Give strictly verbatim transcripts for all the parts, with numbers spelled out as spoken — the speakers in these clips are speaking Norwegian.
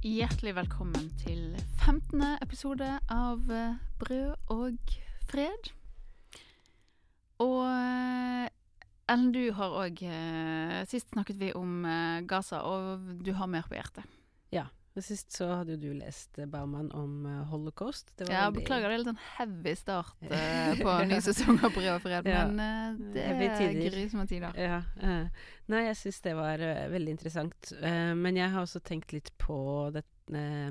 Hjertelig velkommen til femtende episode av eh, Brød og Fred. Og eh, Ellen, du har også, eh, sist snakket vi om eh, Gaza, og du har mer på hjertet. Ja, men sist så hadde jo du lest eh, Baumann om eh, holocaust. Det var Ja, veldig... beklager, det er litt sånn heavy start eh, på en ny sesong av Brød og Fred, Ja. men eh, det Heavy er tider. grusomme tider. Ja, eh, nei, jeg synes det var eh, veldig interessant. Eh, men jeg har også tenkt litt på det, eh,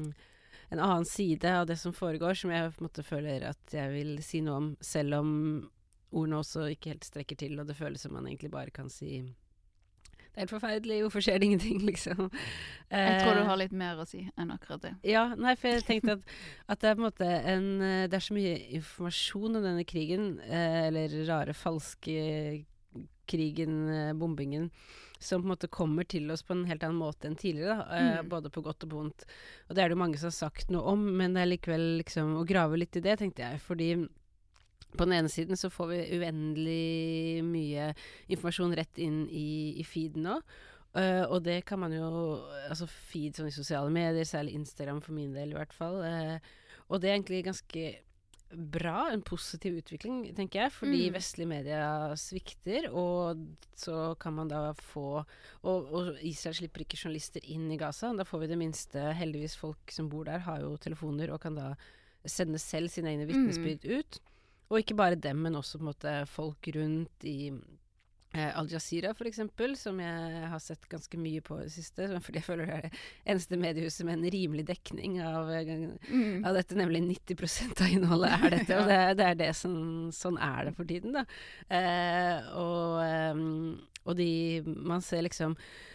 en annen side av det som foregår, som jeg på en måte føler at jeg vil si noe om, selv om ordene også ikke helt strekker til, og det føles som man egentlig bare kan si det er helt forferdelig, hvorfor skjer det ingenting, liksom. Jeg tror du Eh, har litt mer å si enn akkurat det. Ja, nei, for jeg tenkte at, at det er på en måte en, eh, det er så mye informasjon om denne krigen, eh, eller rare, falske krigen, eh, bombingen, som på en måte kommer til oss på en helt annen måte enn tidligere, da, eh, Mm. både på godt og på vondt. Og det er det jo mange som har sagt noe om, men det er likevel liksom å grave litt i det, tenkte jeg, fordi på den ene siden så får vi uendelig mye informasjon rett inn i, i feeden nå. Uh, og det kan man jo, altså feed sånn i sosiale medier, særlig Instagram for min del i hvert fall. Uh, og det er egentlig ganske bra, en positiv utvikling, tenker jeg, fordi Mm. vestlige medier svikter, og så kan man da få, og, og Israel slipper ikke journalister inn i Gaza, da får vi det minste, heldigvis folk som bor der har jo telefoner og kan da sende selv sine egne vitnesbyrd ut. Og ikke bare dem, men også på en måte folk rundt i eh, Al Jazeera for eksempel, som jeg har sett ganske mye på i det siste, fordi jeg føler det er det eneste mediehuset med en rimelig dekning av, Mm. av dette, nemlig nitti prosent av innholdet er dette, og det, det er det som, sånn er det for tiden da. Eh, og, ehm, og de, man ser liksom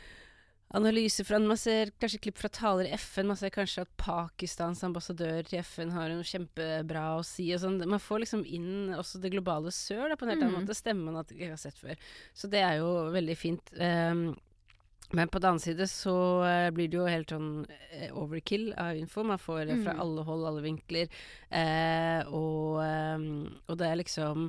analyser fra, man ser kanskje klipp fra taler i F N, man ser kanskje at Pakistans ambassadør til F N har noe kjempebra å si, og sånn. Man får liksom inn også det globale sør da, på en helt annen Mm. måte, stemmer man at jeg har sett før. Så det er jo veldig fint. Um, men på den annen side så uh, blir det jo helt sånn uh, overkill av info. Man får det fra Mm. alle hold, alle vinkler. Uh, og, um, og det er liksom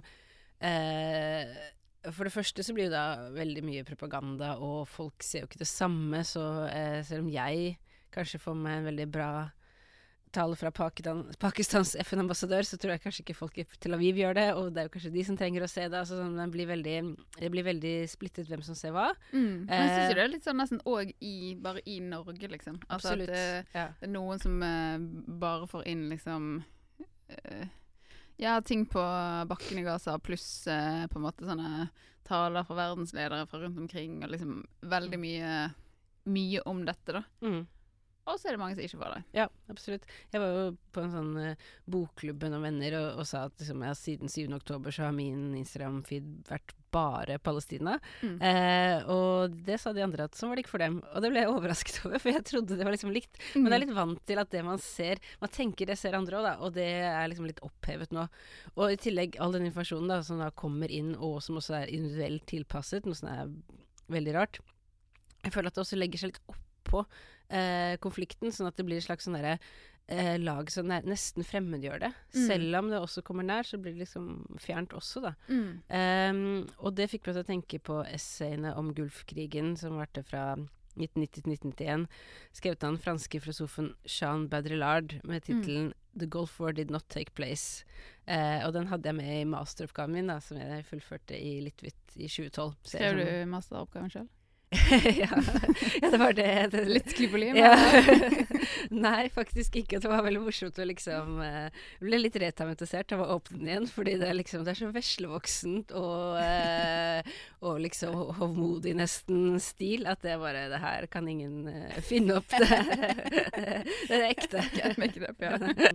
uh, for det første så blir det da veldig mye propaganda, og folk ser jo ikke det samme, så eh, selv om jeg kanskje får med en veldig bra tale fra Pakistan, Pakistans F N-ambassadør, så tror jeg kanskje ikke folk i Tel Aviv gjør det, og det er jo kanskje de som trenger å se det. Altså, sånn, det, blir veldig, det blir veldig splittet hvem som ser hva. Mm. Men jeg synes Eh, jo det er litt sånn nesten også i, bare i Norge, liksom. Altså Absolutt. at det, Ja. det er noen som eh, bare får inn liksom eh, ja, ting på bakken i Gaza, pluss eh, på en måte sånne taler fra verdensledere fra rundt omkring, og liksom veldig mye, mye om dette da. Mm. Og så er det mange som ikke får det. Ja, absolutt. Jeg var jo på en sånn uh, bokklubb med noen venner og, og sa at liksom, ja, siden syvende oktober så har min Instagram-feed vært bare Palestina. Mm. Eh, og det sa de andre at sånn var det ikke for dem. Og det ble jeg overrasket over, for jeg trodde det var liksom likt. Men det er litt vant til at det man ser, man tenker det ser andre også da, og det er liksom litt opphevet nå. Og i tillegg all den informasjonen da, som da kommer inn, og som også er individuelt tilpasset, noe som er veldig rart. Jeg føler at det også legger seg litt opp på eh, konflikten, sånn at det blir et slags sånn derre eh, lag som nær, nesten fremmedgjør det. Mm. Selv om det også kommer nær, så blir det liksom fjernt også, da. Mm. Um, og det fikk meg til å tenke på essayene om Gulfkrigen, som varte fra nitten nitti til nitten nittien, skrevet av den franske filosofen Jean Baudrillard med tittelen The Gulf War Did Not Take Place. Uh, og den hadde jeg med i masteroppgaven min, da, som jeg fullførte i Litvitt i tjue tolv. Så jeg Skrev sånn- du masteroppgaven selv? ja, ja, det var det. det Litt sklippelig, men ja. Nei, faktisk ikke. Det var veldig morsomt å liksom uh, ble litt retamentisert av å åpne den igjen, fordi det er liksom, det er så veslevoksent og, uh, og liksom hovmodig nesten stil, at det bare, det her kan ingen uh, finne opp. Det, det er ekte. Jeg make it up, ja.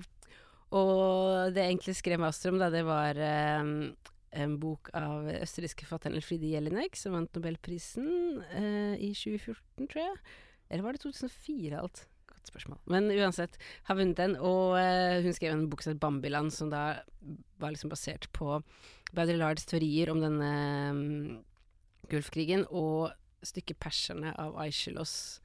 Og det jeg egentlig skrev master om da, det var um, en bok av østerrikske forfatteren Elfriede Jelinek, som vant Nobelprisen uh, i tjue fjorten, tror jeg. Eller var det to tusen og fire alt? Godt spørsmål. Men uansett, har vunnet den, og uh, hun skrev en bok som het Bambiland, som da var liksom basert på Baudrillards teorier om denne um, Gulfkrigen, og stykket Perserne av Aeschylus.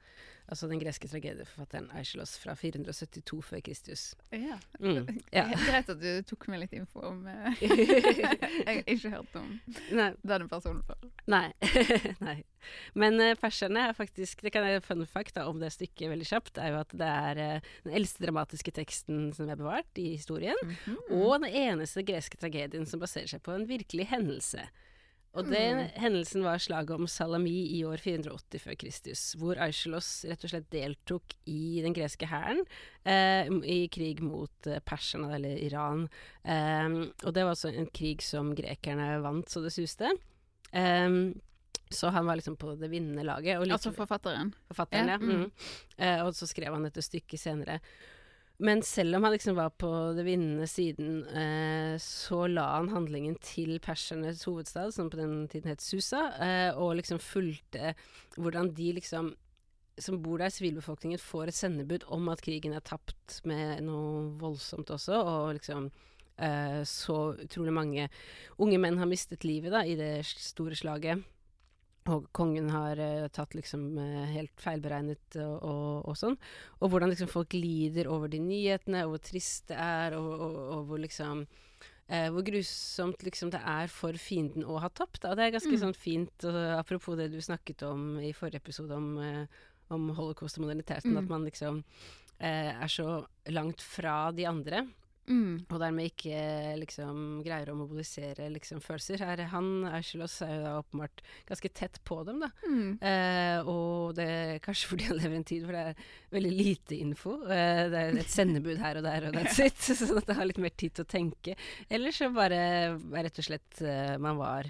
altså den greske tragedieforfatteren Aeschylus fra fire hundre syttito før Kristus. Ja. Mm, ja. Greit at du tok meg litt info om eh, Jeg har ikke hørt om Nei. denne personen før. Nei. Nei. Men uh, perserne er faktisk, det kan jeg fun fact da, om det stykket veldig kjapt, er jo at det er uh, den eldste dramatiske teksten som er bevart i historien, mm-hmm. og den eneste greske tragedien som baserer seg på en virkelig hendelse. Og den mm. hendelsen var slaget om Salami i år fire hundre åtti før Kristus, hvor Aeschylus rett og slett deltok i den greske hæren eh, i krig mot eh, perserne, eller Iran. Um, og det var også en krig som grekerne vant, så det suste. Um, så han var liksom på det vinnende laget. Og like, altså forfatteren? Forfatteren, ja. ja. Mm. Mm. Uh, og så skrev han dette stykket senere. Men selv om han liksom var på det vinnende siden, eh, så la han handlingen til persernes hovedstad, som på den tiden het Susa, eh, og liksom fulgte hvordan de liksom, som bor der, sivilbefolkningen, får et sendebud om at krigen er tapt med noe voldsomt også, og liksom eh, så utrolig mange unge menn har mistet livet da, i det store slaget. Og kongen har uh, tatt liksom uh, helt feilberegnet og, og, og sånn. Og hvordan liksom folk lider over de nyhetene, og hvor trist det er, og, og, og hvor liksom uh, hvor grusomt liksom det er for fienden å ha tapt. Og det er ganske mm. sånn fint, og apropos det du snakket om i forrige episode om, uh, om holocaust og moderniteten, mm. at man liksom uh, er så langt fra de andre. Mm. Og dermed ikke liksom greier å mobilisere liksom følelser. Her, han, Aeschylus, er jo da åpenbart ganske tett på dem da. Mm. Eh, og det er kanskje fordi han lever i en tid hvor det er veldig lite info. Eh, det er et sendebud her og der og that's it, sånn at det har litt mer tid til å tenke. Eller så bare rett og slett uh, man var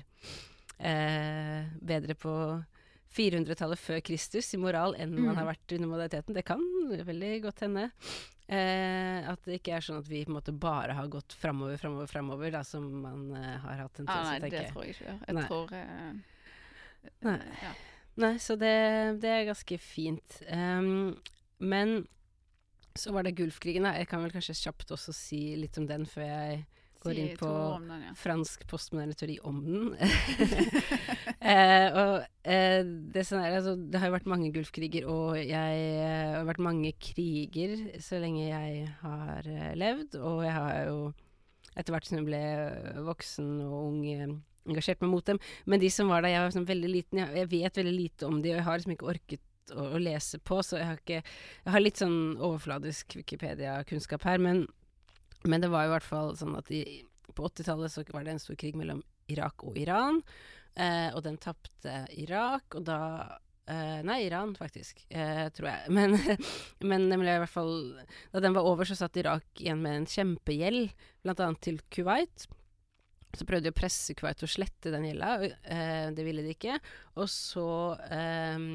uh, bedre på firehundretallet før Kristus i moral enn mm. man har vært under moderniteten. Det kan veldig godt hende. Eh, at det ikke er sånn at vi på en måte bare har gått framover, framover, framover, da, som man uh, har hatt en tendens til å tenke. Nei, det tror jeg ikke. Jeg nei. tror uh, Nei. Ja. Nei, så det, det er ganske fint. Um, men så var det Gulfkrigen, da. Jeg kan vel kanskje kjapt også si litt om den før jeg går inn på den, ja. fransk postmoderne teori om den. eh, og eh, det, sånn er, altså, det har jo vært mange Gulfkriger, og jeg eh, har vært mange kriger så lenge jeg har eh, levd, og jeg har jo etter hvert som jeg ble voksen og ung eh, engasjert meg mot dem. Men de som var der, jeg var sånn veldig liten, jeg, jeg vet veldig lite om de, og jeg har liksom ikke orket å, å lese på, så jeg har ikke, jeg har litt sånn overfladisk Wikipedia-kunnskap her, men Men det var jo i hvert fall sånn at i, på åttitallet så var det en stor krig mellom Irak og Iran, eh, og den tapte Irak, og da eh, Nei, Iran faktisk, eh, tror jeg. Men, men nemlig i hvert fall da den var over, så satt Irak igjen med en kjempegjeld, blant annet til Kuwait. Så prøvde de å presse Kuwait til å slette den gjelda, eh, det ville de ikke. Og så eh,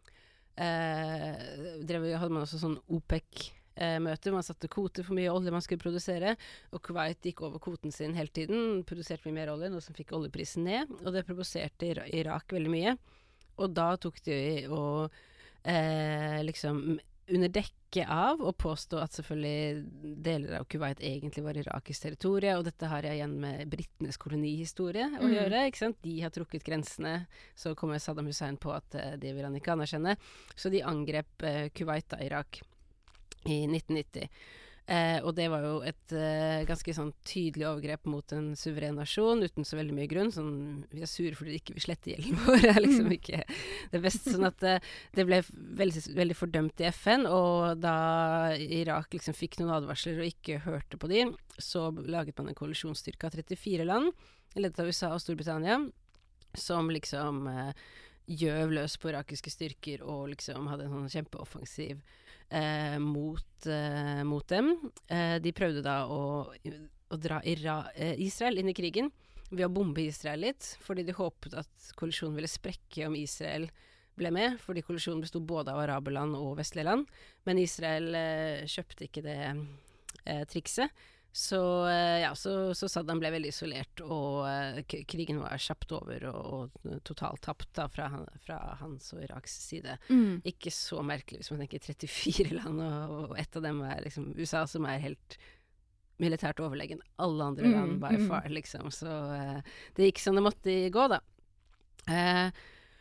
eh, drev, hadde man også sånn OPEC Eh, møte, man satte kvoter for mye olje man skulle produsere, og Kuwait gikk over kvoten sin hele tiden, produserte mye mer olje, noe som fikk oljeprisen ned, og det provoserte Ira- Irak veldig mye. Og da tok de og eh, liksom under dekke av og påstå at selvfølgelig deler av Kuwait egentlig var irakisk territorie, og dette har jeg igjen med britenes kolonihistorie å mm. gjøre, ikke sant? De har trukket grensene, så kommer Saddam Hussein på at eh, det vil han ikke anerkjenne, så de angrep eh, Kuwait da, Irak, i nitten nitti. Eh, og det var jo et eh, ganske sånn tydelig overgrep mot en suveren nasjon, uten så veldig mye grunn. Sånn, vi er sure fordi de ikke vil slette gjelden vår. Det er liksom ikke det beste. Sånn at eh, det ble veldig, veldig fordømt i F N, og da Irak liksom fikk noen advarsler og ikke hørte på de, så laget man en koalisjonsstyrke av trettifire land, ledet av U S A og Storbritannia, som liksom eh, gjøv løs på irakiske styrker og liksom hadde en sånn kjempeoffensiv Eh, mot, eh, mot dem. Eh, de prøvde da å, å dra Ira, eh, Israel inn i krigen ved å bombe Israel litt, fordi de håpet at koalisjonen ville sprekke om Israel ble med, fordi koalisjonen bestod både av araberland og vestlige land, men Israel eh, kjøpte ikke det eh, trikset. Så, eh, ja, så, så Saddam ble veldig isolert, og eh, k- krigen var kjapt over og, og totalt tapt da, fra, fra hans og Iraks side. Mm. Ikke så merkelig hvis man tenker trettifire land, og, og ett av dem er liksom U S A, som er helt militært overlegen. Alle andre mm. land by far, liksom. Så eh, det gikk som det måtte gå, da. Eh,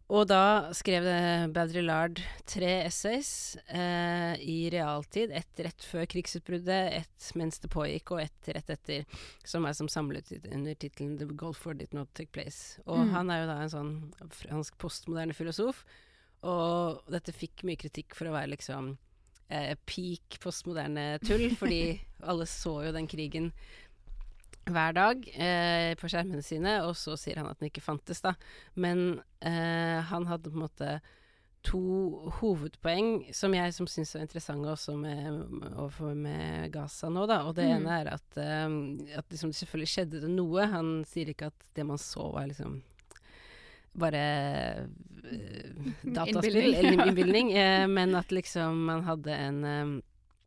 Og da skrev det Baudrillard tre essays eh, i realtid, ett rett før krigsutbruddet, ett mens det pågikk, og ett rett etter, som er som samlet under titelen The Gulf War Did Not Take Place. Og Mm. han er jo da en sånn fransk postmoderne filosof, og dette fikk mye kritikk for å være liksom eh, peak postmoderne tull, fordi alle så jo den krigen hver dag eh, på skjermene sine, og så sier han at den ikke fantes da. Men eh, han hadde på en måte to hovedpoeng som jeg som synes er interessante også med, overfor med Gaza nå da, og det Mm. ene er at, eh, at liksom det selvfølgelig skjedde det noe. Han sier ikke at det man så var liksom bare eh, dataspill Innbildning. eller innbildning, eh, men at liksom man hadde en eh,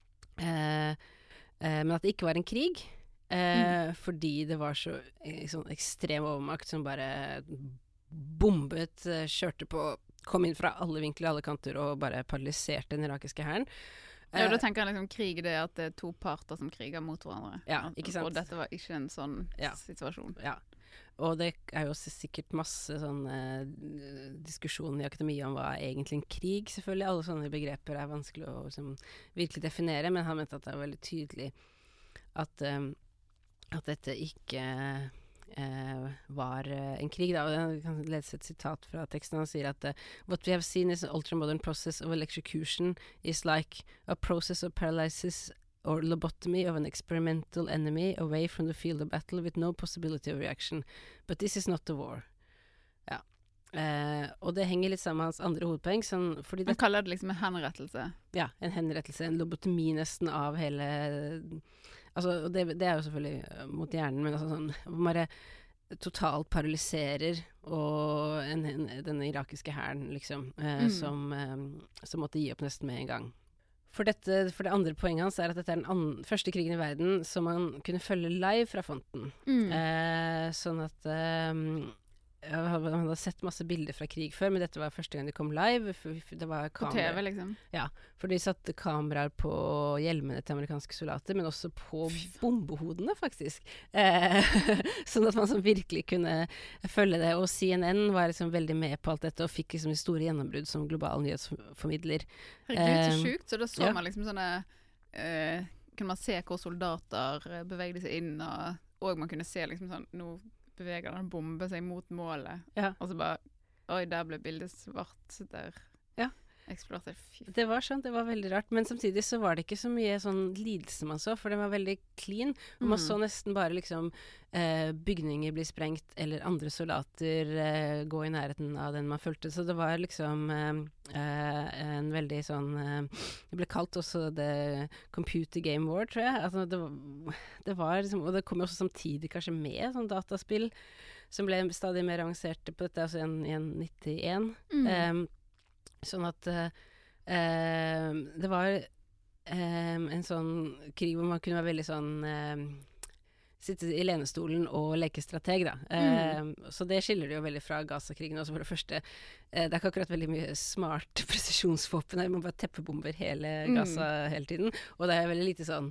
eh, eh, men at det ikke var en krig. Eh, fordi det var så eh, sånn ekstrem overmakt som bare bombet, eh, kjørte på, kom inn fra alle vinkler, alle kanter og bare paralyserte den irakiske hæren. Ja, Eh, da tenker jeg liksom krig det er at det er to parter som kriger mot hverandre. Ja, ikke sant? Og dette var ikke en sånn Ja. situasjon. Ja. Og det er jo s- sikkert masse sånn eh, diskusjon i akademia om hva er egentlig en krig, selvfølgelig. Alle sånne begreper er vanskelig å liksom, virkelig definere, men han mente at det er veldig tydelig at eh, at dette ikke eh, var eh, en krig. Da. Og jeg kan lese et sitat fra teksten. Han sier at uh, «What we have seen is an ultramodern process of electrocution is like a process of paralysis or lobotomy of an experimental enemy away from the field of battle with no possibility of reaction. But this is not the war». Ja. Eh, og det henger litt sammen med hans andre hovedpoeng. Sånn, fordi Man det, kaller det liksom en henrettelse. ja, en henrettelse, en lobotomi nesten av hele. Altså, og det, det er jo selvfølgelig øh, mot hjernen, men altså sånn bare totalt paralyserer og en, en, den irakiske hæren, liksom, eh, Mm. som, eh, som måtte gi opp nesten med en gang. For, dette, for det andre poenget hans er at dette er den an, første krigen i verden som man kunne følge live fra fronten. Mm. Eh, sånn at eh, jeg hadde hadde sett masse bilder fra krig før, men dette var første gang de kom live. For det var På kamera. T V, liksom. For de satte kameraer på hjelmene til amerikanske soldater, men også på bombehodene, faktisk. Eh, sånn at man sånn virkelig kunne følge det. Og C N N var liksom veldig med på alt dette, og fikk liksom de store gjennombrudd som global nyhetsformidler. Herregud, så Um, sjukt. Så da så ja. man liksom sånne eh, Kunne man se hvor soldater eh, bevegde seg inn, og, og man kunne se liksom sånn Nå beveger den bombe seg mot målet. Ja. Og så bare Oi, der ble bildet svart. Der Ja. eksploderte. Fy. Det var sånn, det var veldig rart. Men samtidig så var det ikke så mye sånn lidelse man så, for den var veldig clean. Og man Mm. så nesten bare liksom eh, bygninger bli sprengt, eller andre soldater eh, gå i nærheten av den man fulgte. Så det var liksom eh, eh, en veldig sånn eh, Det ble kalt også The Computer Game War, tror jeg. Altså, det, var, det var liksom, og det kom jo også samtidig kanskje med sånn dataspill som ble stadig mer avanserte på dette, altså i nittien. Mm. Um, sånn at uh, um, det var um, en sånn krig hvor man kunne være veldig sånn um, sitte i lenestolen og leke strateg, da. Um, så det skiller det jo veldig fra Gaza-krigen også, for det første. Uh, det er ikke akkurat veldig mye smart presisjonsvåpen her, man bare teppebomber hele Gaza Mm. hele tiden. Og det er veldig lite sånn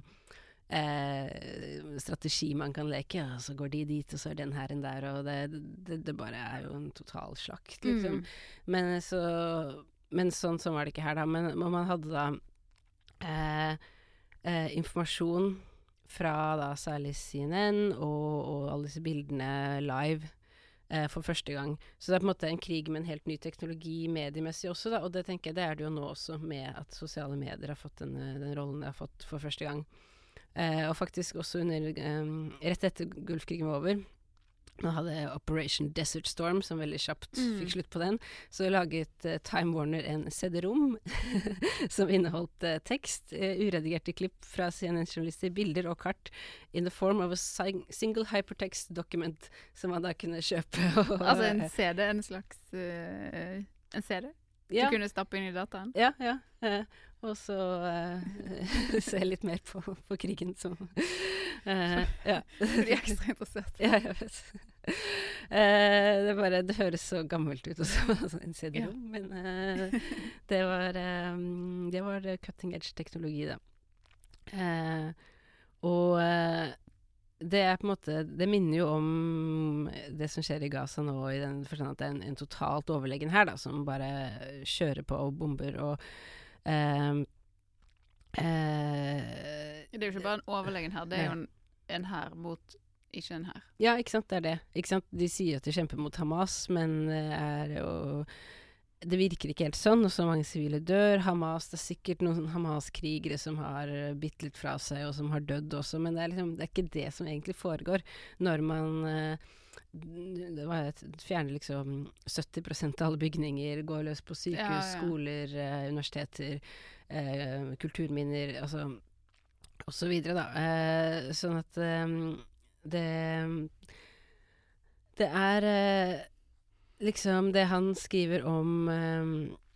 Eh, strategi man kan leke, og så går de dit, og så er den her en der, og det, det, det bare er jo en total slakt, liksom. Mm. Men, så, men sånn, sånn var det ikke her, da. Men man hadde da eh, eh, informasjon fra da særlig C N N og, og alle disse bildene live eh, for første gang. Så det er på en måte en krig med en helt ny teknologi mediemessig også, da, og det tenker jeg det er det jo nå også, med at sosiale medier har fått den, den rollen de har fått for første gang. Eh, og faktisk også under eh, rett etter Gulfkrigen var over, man hadde Operation Desert Storm, som veldig kjapt Mm. fikk slutt på den, så laget eh, Time Warner en C D-rom som inneholdt eh, tekst, eh, uredigerte klipp fra C N N-journalister, bilder og kart in the form of a si- single hypertext document som man da kunne kjøpe. Og, Altså en C D, en slags eh, En C D? ja, Du kunne stappe inn i dataen? ja, ja. Eh, og så eh, se litt mer på, på krigen som eh, ja. For de er ekstra interessert. Ja, jeg vet. Eh, det, bare, det høres så gammelt ut også, altså en C D-rom, men eh, det var eh, det var cutting edge teknologi, da. Eh, og, eh, det er på en måte, det minner jo om det som skjer i Gaza nå, i den forstand at det er en, en totalt overlegen her, da, som bare kjører på og bomber og eh, eh, Det er jo ikke bare en overlegen her, det er jo en, en her mot ikke en her. Ja, ikke sant, det er det. Ikke sant? De sier at de kjemper mot Hamas, men det er jo det virker ikke helt sånn, og så mange sivile dør. Hamas, det er sikkert noen Hamas-krigere som har bitt litt fra seg, og som har dødd også, men det er, liksom, det er ikke det som egentlig foregår når man uh, det var et, fjerner liksom sytti prosent av alle bygninger, går løs på sykehus, ja, ja. skoler, uh, universiteter, uh, kulturminner, altså, og så videre da. Uh, sånn at um, det det er uh, liksom det han skriver om um,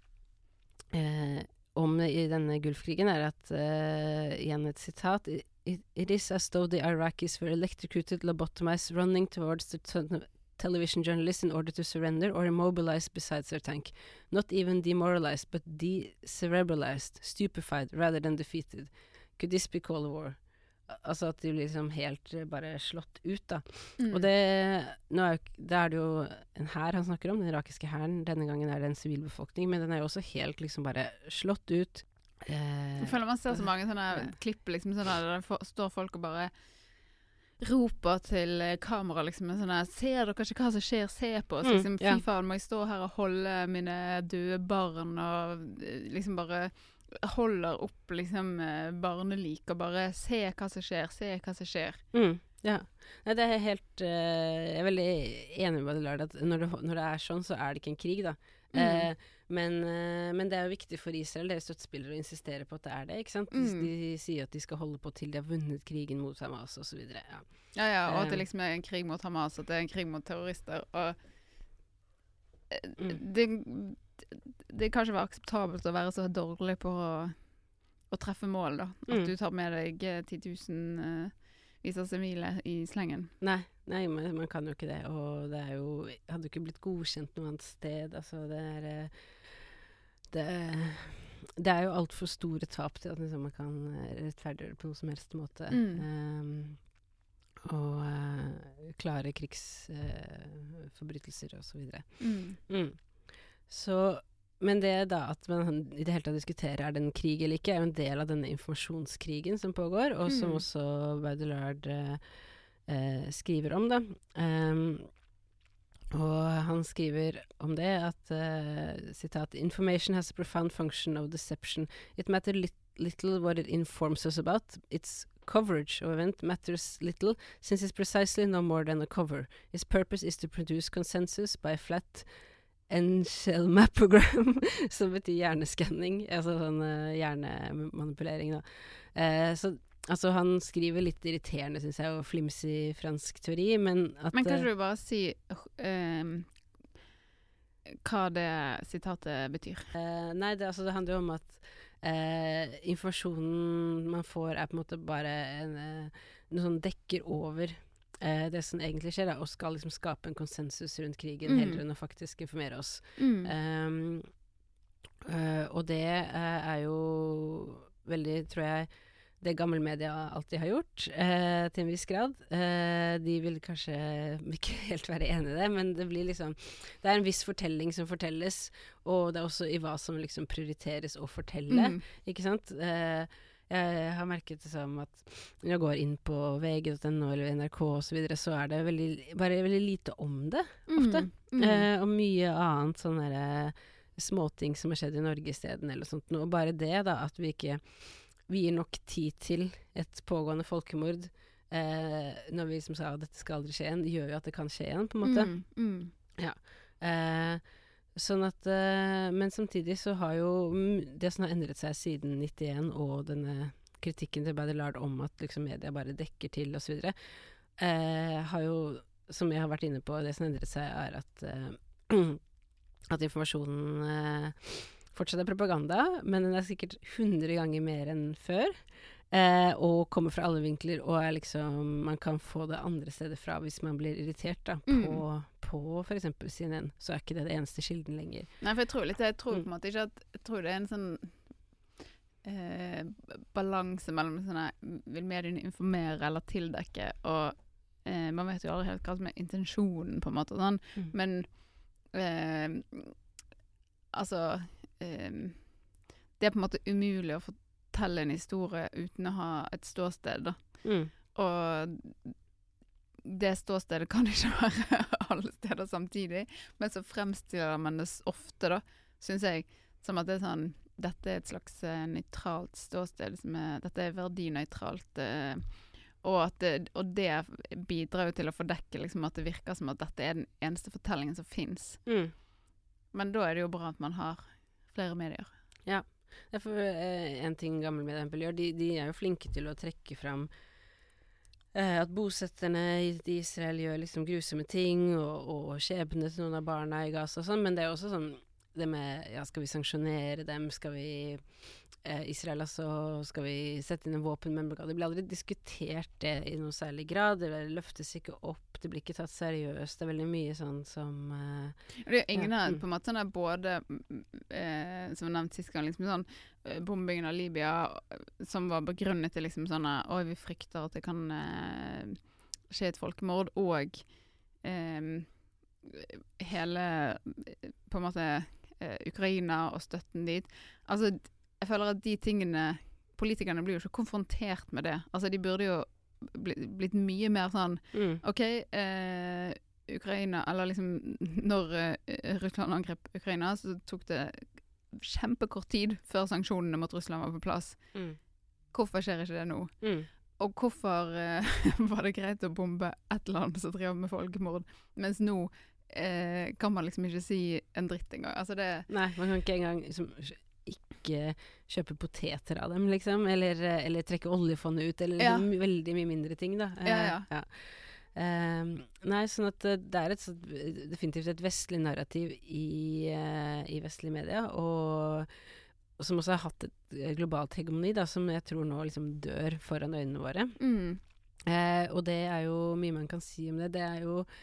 eh, om i denne Gulfkrigen er at uh, igjen et sitat it, it is as though the Iraqis were electrocuted, lobotomized, running towards the t- television journalists in order to surrender or immobilized beside their tank. Not even demoralized, but de-cerebralized, stupefied rather than defeated. Could this be called a war? Altså at de blir liksom helt bare slått ut da. Mm. Og det, nå er, det er det jo en hær han snakker om, den irakiske hæren. Denne gangen er det en sivilbefolkning, men den er jo også helt liksom bare slått ut. Eh, Jeg føler man ser så mange sånne ja. klipp, liksom sånne, der for, står folk og bare roper til kamera, liksom, sånne, ser dere ikke hva som skjer, se på oss, liksom, mm, ja. Fy faen, må jeg stå her og holde mine døde barn, og liksom bare holder opp liksom barnelik og bare se hva som skjer, se hva som skjer. Mm, ja. Nei, det er helt uh, jeg er veldig enig med deg, at når det, når det er sånn, så er det ikke en krig da. Mm. Uh, men, uh, men det er jo viktig for Israel, deres støttespillere, å insistere på at det er det, ikke sant? Mm. De sier at de skal holde på til de har vunnet krigen mot Hamas og så videre, ja. Ja, ja, og at det liksom er en krig mot Hamas, at det er en krig mot terrorister, og mm. det det kan ikke være akseptabelt å være så dårlig på å, å treffe mål da. At mm. du tar med deg ti tusen uh, viser sivile i slengen. Nei, nei man, man kan jo ikke det. Og det er jo, hadde jo ikke blitt godkjent noe annet sted. Altså det er det, det er jo alt for store tap til at liksom, man kan rettferdiggjøre på noe som helst måte. Mm. Um, og uh, klare krigsforbrytelser uh, og så videre. Mm. Mm. Så, men det da at man i det hele tatt diskuterer er det en krig eller ikke, er jo en del av denne informasjonskrigen som pågår, og som mm. også Baudrillard eh, eh, skriver om da. Um, og han skriver om det at, uh, sitat, «Information has a profound function of deception. It matters lit- little what it informs us about. Its coverage of event matters little, since it's precisely no more than a cover. Its purpose is to produce consensus by flat en shell map program, som betyr hjerneskanning, altså sånn uh, hjernemanipulering da. Uh, så altså han skriver litt irriterende, synes jeg, og flimsig fransk teori, men at... Men kanskje du bare si uh, hva det sitatet betyr? Uh, nei, det, altså, det handler jo om at uh, informasjonen man får er på en måte bare en, uh, noe som dekker over Uh, det som egentlig skjer, da, og skal liksom skape en konsensus rundt krigen, mm. heller enn å faktisk informere oss. Mm. Um, uh, og det uh, er jo veldig, tror jeg, det gammelmedia alltid har gjort, uh, til en viss grad. Uh, de vil kanskje ikke helt være enig i det, men det blir liksom, det er en viss fortelling som fortelles, og det er også i hva som liksom prioriteres å fortelle, mm. ikke sant? Uh, Jeg har merket det som at når jeg går inn på V G punkt no eller N R K og så videre, så er det veldig, bare veldig lite om det, ofte. Mm, mm. Eh, og mye annet sånne der, småting som har skjedd i Norge i stedet, eller sånt. Og bare det da, at vi ikke vi gir nok tid til et pågående folkemord, eh, når vi som sa at dette skal aldri skje igjen, det gjør jo at det kan skje igjen, på en måte. Mm, mm. Ja. Eh, Sånn at, uh, men samtidig så har jo det som har endret seg siden nittien og denne kritikken til Baudrillard om at liksom media bare dekker til og så videre, uh, har jo, som jeg har vært inne på, det som har endret seg er at, uh, at informasjonen uh, fortsatt er propaganda, men den er sikkert hundre ganger mer enn før. Eh, og kommer fra alle vinkler, og er liksom, man kan få det andre steder fra hvis man blir irritert da, på, mm. på for eksempel C N N, så er ikke det det eneste kilden lenger. Nei, for jeg tror litt, jeg tror på en måte ikke at, jeg tror det er en sånn eh, balanse mellom sånne, vil mediene informere eller tildekke, og eh, man vet jo aldri helt hva som er intensjonen på en måte, sånn. Mm. Men eh, altså eh, det er på en måte umulig å fortelle en historie uten å ha et ståsted, da. Mm. Og det ståstedet kan ikke være alle steder samtidig, men så fremstiller man det ofte, da, synes jeg, som at det er sånn, dette er et slags uh, nøytralt ståsted, som er, dette er verdinøytralt, uh, og, at det, og det bidrar jo til å fordekke liksom, at det virker som at dette er den eneste fortellingen som finnes. Mm. Men da er det jo bra at man har flere medier. Ja, derfor uh, en ting gamle medieempel gjør, de, de er jo flinke til å trekke fram Uh, at bosetterne i Israel gjør liksom grusomme ting, og, og skjebne til noen av barna i Gaza og sånn, men det er også sånn, det med, ja, skal vi sanksjonere dem, skal vi, uh, Israel altså, skal vi sette inn en våpenmembrikade, det blir aldri diskutert det i noe særlig grad, det løftes ikke opp, det blir ikke tatt seriøst, det er veldig mye sånn som... Uh, det er ingen ja, av, mm. på en måte, sånn der både, uh, som jeg nevnte sist gang, liksom sånn, bombingen av Libya, som var begrunnet til liksom sånn at vi frykter at det kan eh, skje et folkemord, og eh, hele på en måte eh, Ukraina og støtten dit. Altså, jeg føler at de tingene, politikerne blir jo ikke konfrontert med det. Altså, de burde jo bli, blitt mye mer sånn, mm. ok, eh, Ukraina, eller liksom når eh, Russland angrep Ukraina, så tok det kjempekort tid før sanksjonene mot Russland var på plass. Mm. Hvorfor skjer ikke det nå? Mm. Og hvorfor uh, var det greit å bombe et land som driver med folkemord, mens nå uh, kan man liksom ikke si en dritt engang. Altså det... Nei, man kan ikke engang liksom, ikke kjøpe poteter av dem, liksom, eller, eller trekke oljefondet ut, eller liksom, ja. veldig mye mindre ting, da. Ja, ja. Uh, ja. Um, nei, sånn at uh, det er et, så, definitivt et vestlig narrativ i, uh, i vestlige media, og, og som også har hatt et uh, globalt hegemoni, da, som jeg tror nå liksom dør foran øynene våre. Mm. Uh, og det er jo mye man kan si om det. Det er jo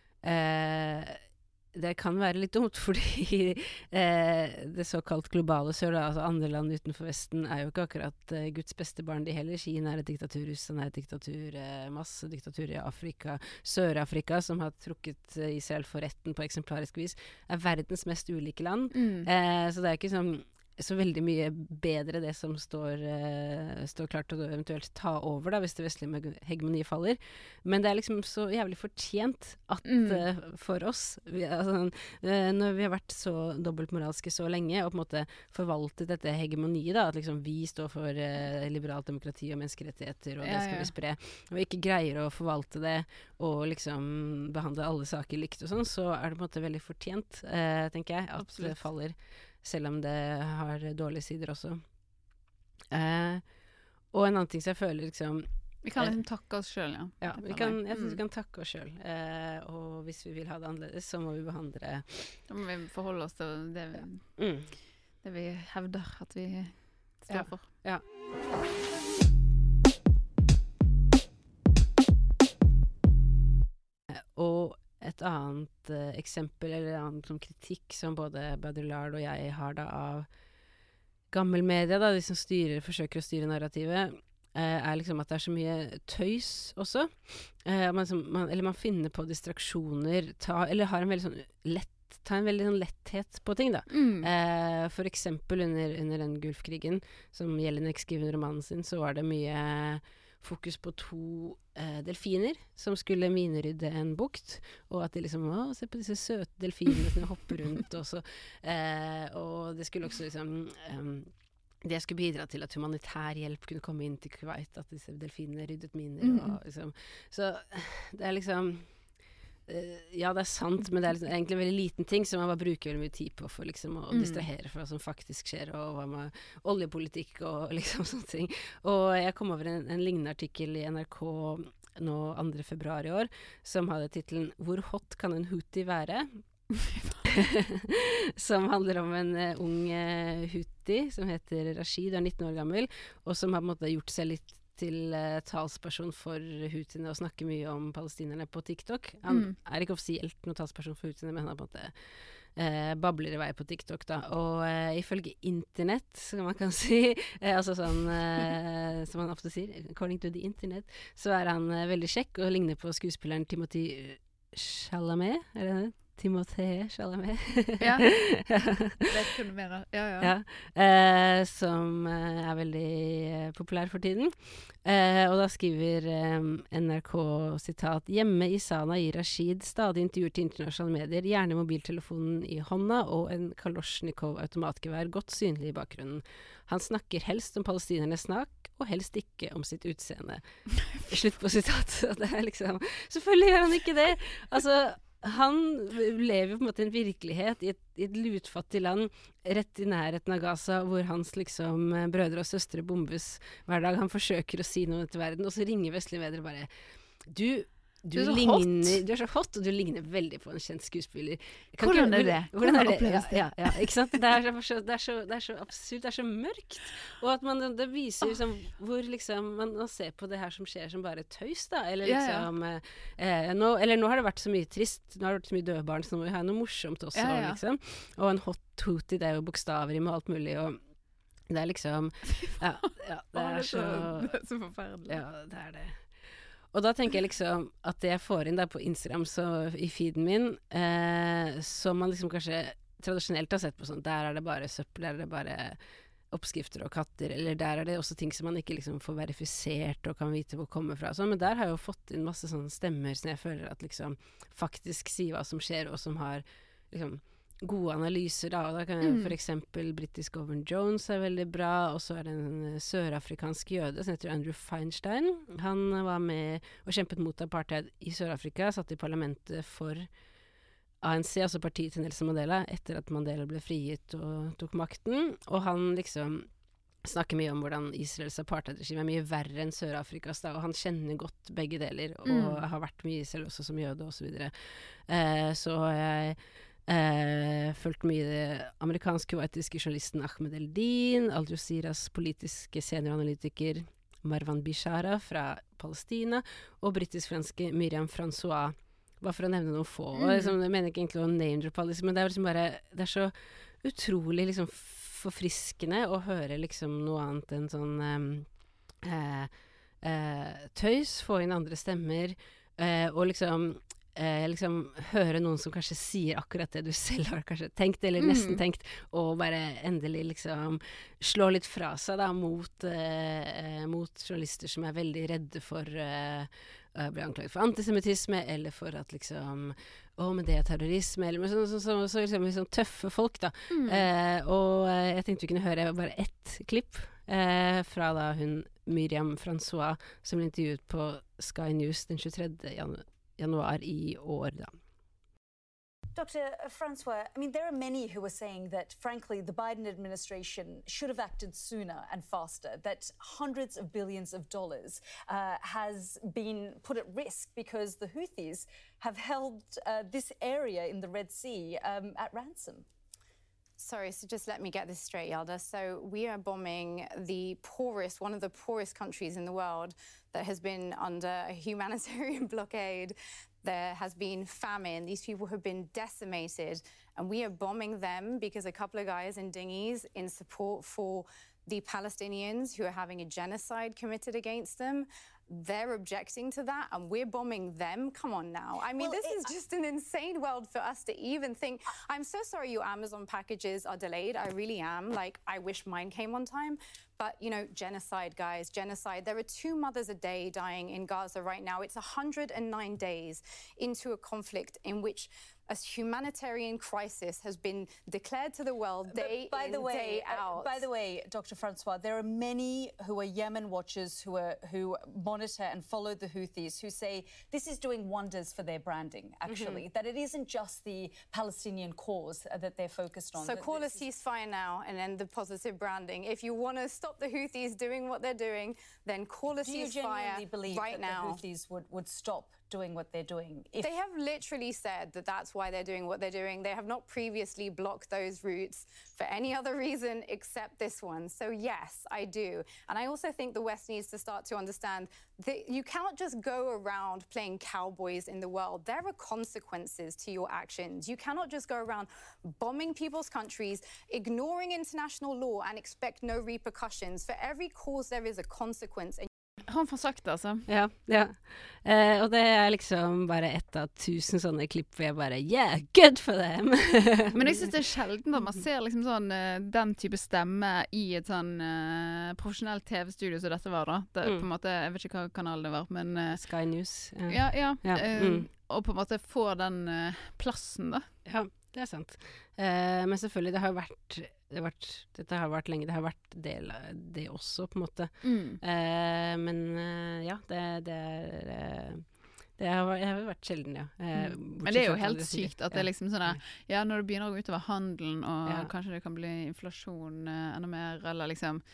uh, det kan være litt dumt, fordi eh, det såkalt globale sør, altså andre land utenfor Vesten, er jo ikke akkurat eh, Guds beste barn, de heller. Kina er et diktatur, Russland er et diktatur, eh, masse diktaturer i Afrika. Sør-Afrika, som har trukket eh, Israel for retten på eksemplarisk vis, er verdens mest ulike land. Mm. Eh, så det er ikke sånn så veldig mye bedre det som står, uh, står klart til å eventuelt ta over da, hvis det vestlige hegemoniet faller. Men det er liksom så jævlig fortjent at mm. uh, for oss, vi, altså, uh, når vi har vært så dobbeltmoralske så lenge, og på en måte forvaltet dette hegemoniet, da, at liksom vi står for uh, liberalt demokrati og menneskerettigheter, og ja, det skal ja. vi spre, og vi ikke greier å forvalte det, og liksom behandle alle saker likt og sånn, så er det på en måte veldig fortjent, uh, tenker jeg, at Absolutt. Det faller. Selv om det har dårlige sider også. Eh, og en annen ting som jeg føler liksom... Vi kan liksom takke oss selv, ja. Ja, vi kan, jeg synes mm. vi kan takke oss selv. Eh, og hvis vi vil ha det annerledes, så må vi behandle... Da må vi forholde oss til det vi, mm. det vi hevder at vi står ja. for. Ja. Og et annet uh, eksempel, eller en annen som kritikk som både Baudrillard og jeg har da av gammelmedia, da, de som styrer, forsøker å styre narrativet, uh, er liksom at det er så mye tøys også. Uh, man, som, man, eller man finner på distraksjoner, ta, eller har en veldig sånn lett, ta en veldig sånn letthet på ting, da. Mm. Uh, for eksempel under, under den Gulfkrigen, som Jelinek skriver i romanen sin, så var det mye fokus på to eh, delfiner som skulle minerydde en bukt, og at de liksom, å, se på disse søte delfinene som hopper rundt, og så, eh, og det skulle også liksom, um, det skulle bidra til at humanitær hjelp kunne komme inn til Kuwait, at disse delfinene ryddet miner, mm. og liksom, så det er liksom, Uh, ja, det er sant, men det er liksom, egentlig en veldig liten ting som man bare bruker veldig mye tid på for liksom, å mm. distrahere for hva som faktisk skjer, og hva med oljepolitikk og liksom sånne ting. Og jeg kom over en, en lignende artikkel i N R K nå andre februar i år, som hadde titelen «Hvor hot kan en Houthi være?» som handler om en uh, ung uh, Houthi som heter Rashid, er nitten år gammel, og som har på en måte gjort seg litt til uh, talsperson for Houthiene og snakker mye om palestinerne på TikTok. Han mm. er ikke offisielt noen talsperson for Houthiene, men han er på en måte eh, babler i vei på TikTok, da. Og eh, ifølge internett, som man kan si, eh, altså sånn eh, som man ofte sier, according to the internet, så er han eh, veldig kjekk og ligner på skuespilleren Timothy Chalamet, er det det? Timothée Chalamet. Ja, vet hva du mener. Ja, ja. ja. Eh, som eh, er veldig eh, populær for tiden. Eh, og da skriver eh, N R K sitat «Hjemme i Sana gir Rashid stadig intervjuer til internasjonale medier, gjerne mobiltelefonen i hånda og en Kalashnikov automatgevær godt synlig i bakgrunnen. Han snakker helst om palestinernes snakk, og helst ikke om sitt utseende.» Slutt på sitat. Det er liksom, selvfølgelig gjør han ikke det! Altså, han lever på en måte en virkelighet i et, i et lutfattig land rett i nærheten av Gaza, hvor hans liksom brødre og søstre bombes hver dag. Han forsøker å si noe til verden, og så ringer vestlige medier bare du, du, du, er ligner, du er så hot, og du ligner veldig på en kjent skuespiller. Kan hvordan ikke, er det? Hvordan er det? oppleves det? Ja, ja, ja, ikke sant? Det er, så, det, er så, det er så absurd, det er så mørkt. Og at man, det viser liksom hvor liksom man, man ser på det her som skjer som bare tøys, da. Eller liksom ja, ja. Eh, nå, eller nå har det vært så mye trist, nå har det vært så mye døde barn, så nå må vi ha noe morsomt også, ja, ja. liksom. Og en hot hootie, det er jo bokstaver i med alt mulig, og det er liksom ja, ja, det er så det er så forferdelig. Ja, det er det. Og da tenker jeg liksom at det jeg får inn da på Instagram, så i feeden min, eh, som man liksom kanskje tradisjonelt har sett på sånn, der er det bare søppel, der er det bare oppskrifter og katter, eller der er det også ting som man ikke liksom får verifisert og kan vite hvor kommer fra. Så, men der har jeg jo fått inn masse sånne stemmer som jeg føler at liksom faktisk sier hva som skjer, og som har liksom gode analyser, da. Og da kan jeg, mm. for eksempel British Govern Jones er veldig bra, og så er det en sørafrikansk jøde som heter Andrew Feinstein. Han var med og kjempet mot apartheid i Sør-Afrika, satt i parlamentet for A N C, altså partiet til Nelson Mandela, etter at Mandela ble frigitt og tok makten. Og han liksom snakker mye om hvordan Israels apartheidregime er mye verre enn Sør-Afrikas, da, og han kjenner godt begge deler, og mm. har vært med i Israel også som jøde, og så videre. Eh, så jeg Eh, fulgt mye det amerikansk-kuwaitiske journalisten Ahmed Eldin, Al Jazeeras politiske senioranalytiker Marwan Bishara fra Palestina, og britisk-franske Myriam Francois, bare for å nevne noen få. Mm. Og liksom, jeg mener ikke egentlig å name-droppe alle, men det er liksom bare, det er så utrolig liksom forfriskende å høre liksom noe annet enn sånn um, eh, eh, tøys, få inn andre stemmer, eh, og liksom Eh, liksom høre noen som kanskje sier akkurat det du selv har kanskje tenkt, eller nesten mm. tenkt, og bare endelig liksom slå litt fra seg da, mot, eh, mot journalister som er veldig redde for eh, å bli anklaget for antisemittisme, eller for at liksom å, men det er terrorisme, eller så, så, så, så liksom, liksom tøffe folk da. Mm. Eh, og jeg tenkte vi kunne høre bare ett klipp eh, fra da hun Myriam Francois, som ble intervjuet på Sky News den tjuetredje januar januar i år da. Doctor Francois, I mean, there are many who are saying that, frankly, the Biden administration should have acted sooner and faster, that hundreds of billions of dollars uh, has been put at risk because the Houthis have held uh, this area in the Red Sea um, at ransom. Sorry, so just let me get this straight, Yalda. So we are bombing the poorest, one of the poorest countries in the world that has been under a humanitarian blockade. There has been famine. These people have been decimated. And we are bombing them because a couple of guys in dinghies in support for the Palestinians who are having a genocide committed against them. They're objecting to that and we're bombing them. Come on now. I mean, well, this it, is just an insane world for us to even think. I'm so sorry your Amazon packages are delayed. I really am. Like, I wish mine came on time. But, you know, genocide, guys, genocide. There are two mothers a day dying in Gaza right now. It's one hundred nine days into a conflict in which a humanitarian crisis has been declared to the world day by in, the way, day out. Uh, by the way, Doctor Francois, there are many who are Yemen watchers who are who monitor and follow the Houthis who say this is doing wonders for their branding, actually, mm-hmm. that it isn't just the Palestinian cause uh, that they're focused on. So call a ceasefire now and end the positive branding. If you want to stop the Houthis doing what they're doing, then call a Do ceasefire you genuinely believe right that now. the Houthis would, would stop doing what they're doing? If They have literally said that that's why they're doing what they're doing. They have not previously blocked those routes for any other reason except this one. So yes, I do. And I also think the West needs to start to understand that you cannot just go around playing cowboys in the world. There are consequences to your actions. You cannot just go around bombing people's countries, ignoring international law and expect no repercussions. For every cause there is a consequence. Han får sagt det, altså. Ja, ja. Eh, og det er liksom bare ett av tusen sånne klipp hvor jeg bare, yeah, good for them! Men jeg synes det er sjelden at man ser liksom sånn, uh, den type stemme i et sånn uh, profesjonelt T V-studio som dette var da. Det, Mm. på en måte, jeg vet ikke hva kanalen det var, men... Uh, Sky News. Ja, ja, ja. Ja, uh, mm. Og på en måte få den uh, plassen da. ja det er sant. Eh, men selvfølgelig, det har vært, det har vært, dette har vært lenge, det har vært del av det også, på en måte. Mm. Eh, men eh, ja, det, det er eh, det har, vært- det har vært sjelden, ja. Eh, Mm. Men bortsett det er jo fra at helt det sier- sykt at det er liksom sånn der, ja, når det begynner å gå utover handelen, og Ja. kanskje det kan bli inflasjon uh, enda mer, eller liksom,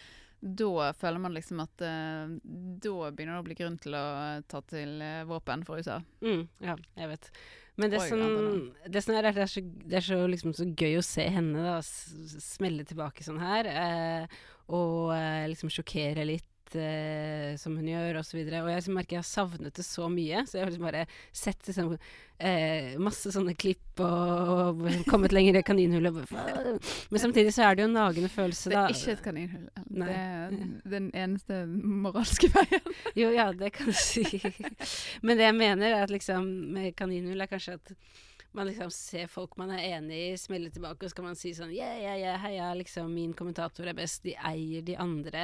da føler man liksom at uh, da begynner det å bli grunn til å ta til uh, våpen for U S A. Mm, ja, jeg vet. Men det Oi, som, Anton, det som er, det er, så, det er så, liksom, så gøy å se henne da, s- s- smelle tilbake sånn her, eh, og eh, liksom sjokkere litt, eh, som hun gjør, og så videre. Og jeg liksom merker jeg har savnet det så mye, så jeg har liksom bare sett liksom, eh, masse sånne klipp og, og kommet lenger i kaninhullet. Men samtidig så er det jo en nagende følelse Det da. er ikke et kaninhull. Nei. Det er den eneste moralske veien. Jo, ja, det kan du si. Men det jeg mener er at liksom, med kaninhull er kanskje at man liksom ser folk man er enig i, smeller tilbake, og så kan man si sånn, ja, ja, ja, heia, liksom, min kommentator er best, de eier de andre,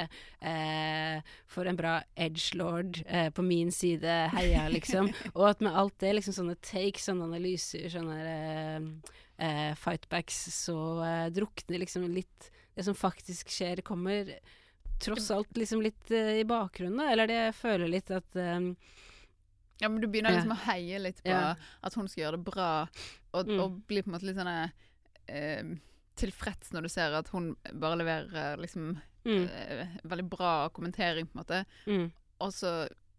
eh, for en bra edgelord eh, på min side, heia, liksom. Og at med alt det, liksom sånne takes, sånne analyser, sånne eh, eh, fightbacks, så eh, drukner liksom litt det som faktisk skjer, kommer tross alt liksom litt eh, i bakgrunnen, da. Eller det jeg føler litt at eh, Ja, men du begynner Ja. liksom å heie litt på Ja. at hun skal gjøre det bra, og, Mm. og bli på en måte litt sånn eh, tilfreds når du ser at hun bare leverer liksom mm, eh, veldig bra kommentering, på en måte. mm, Og så,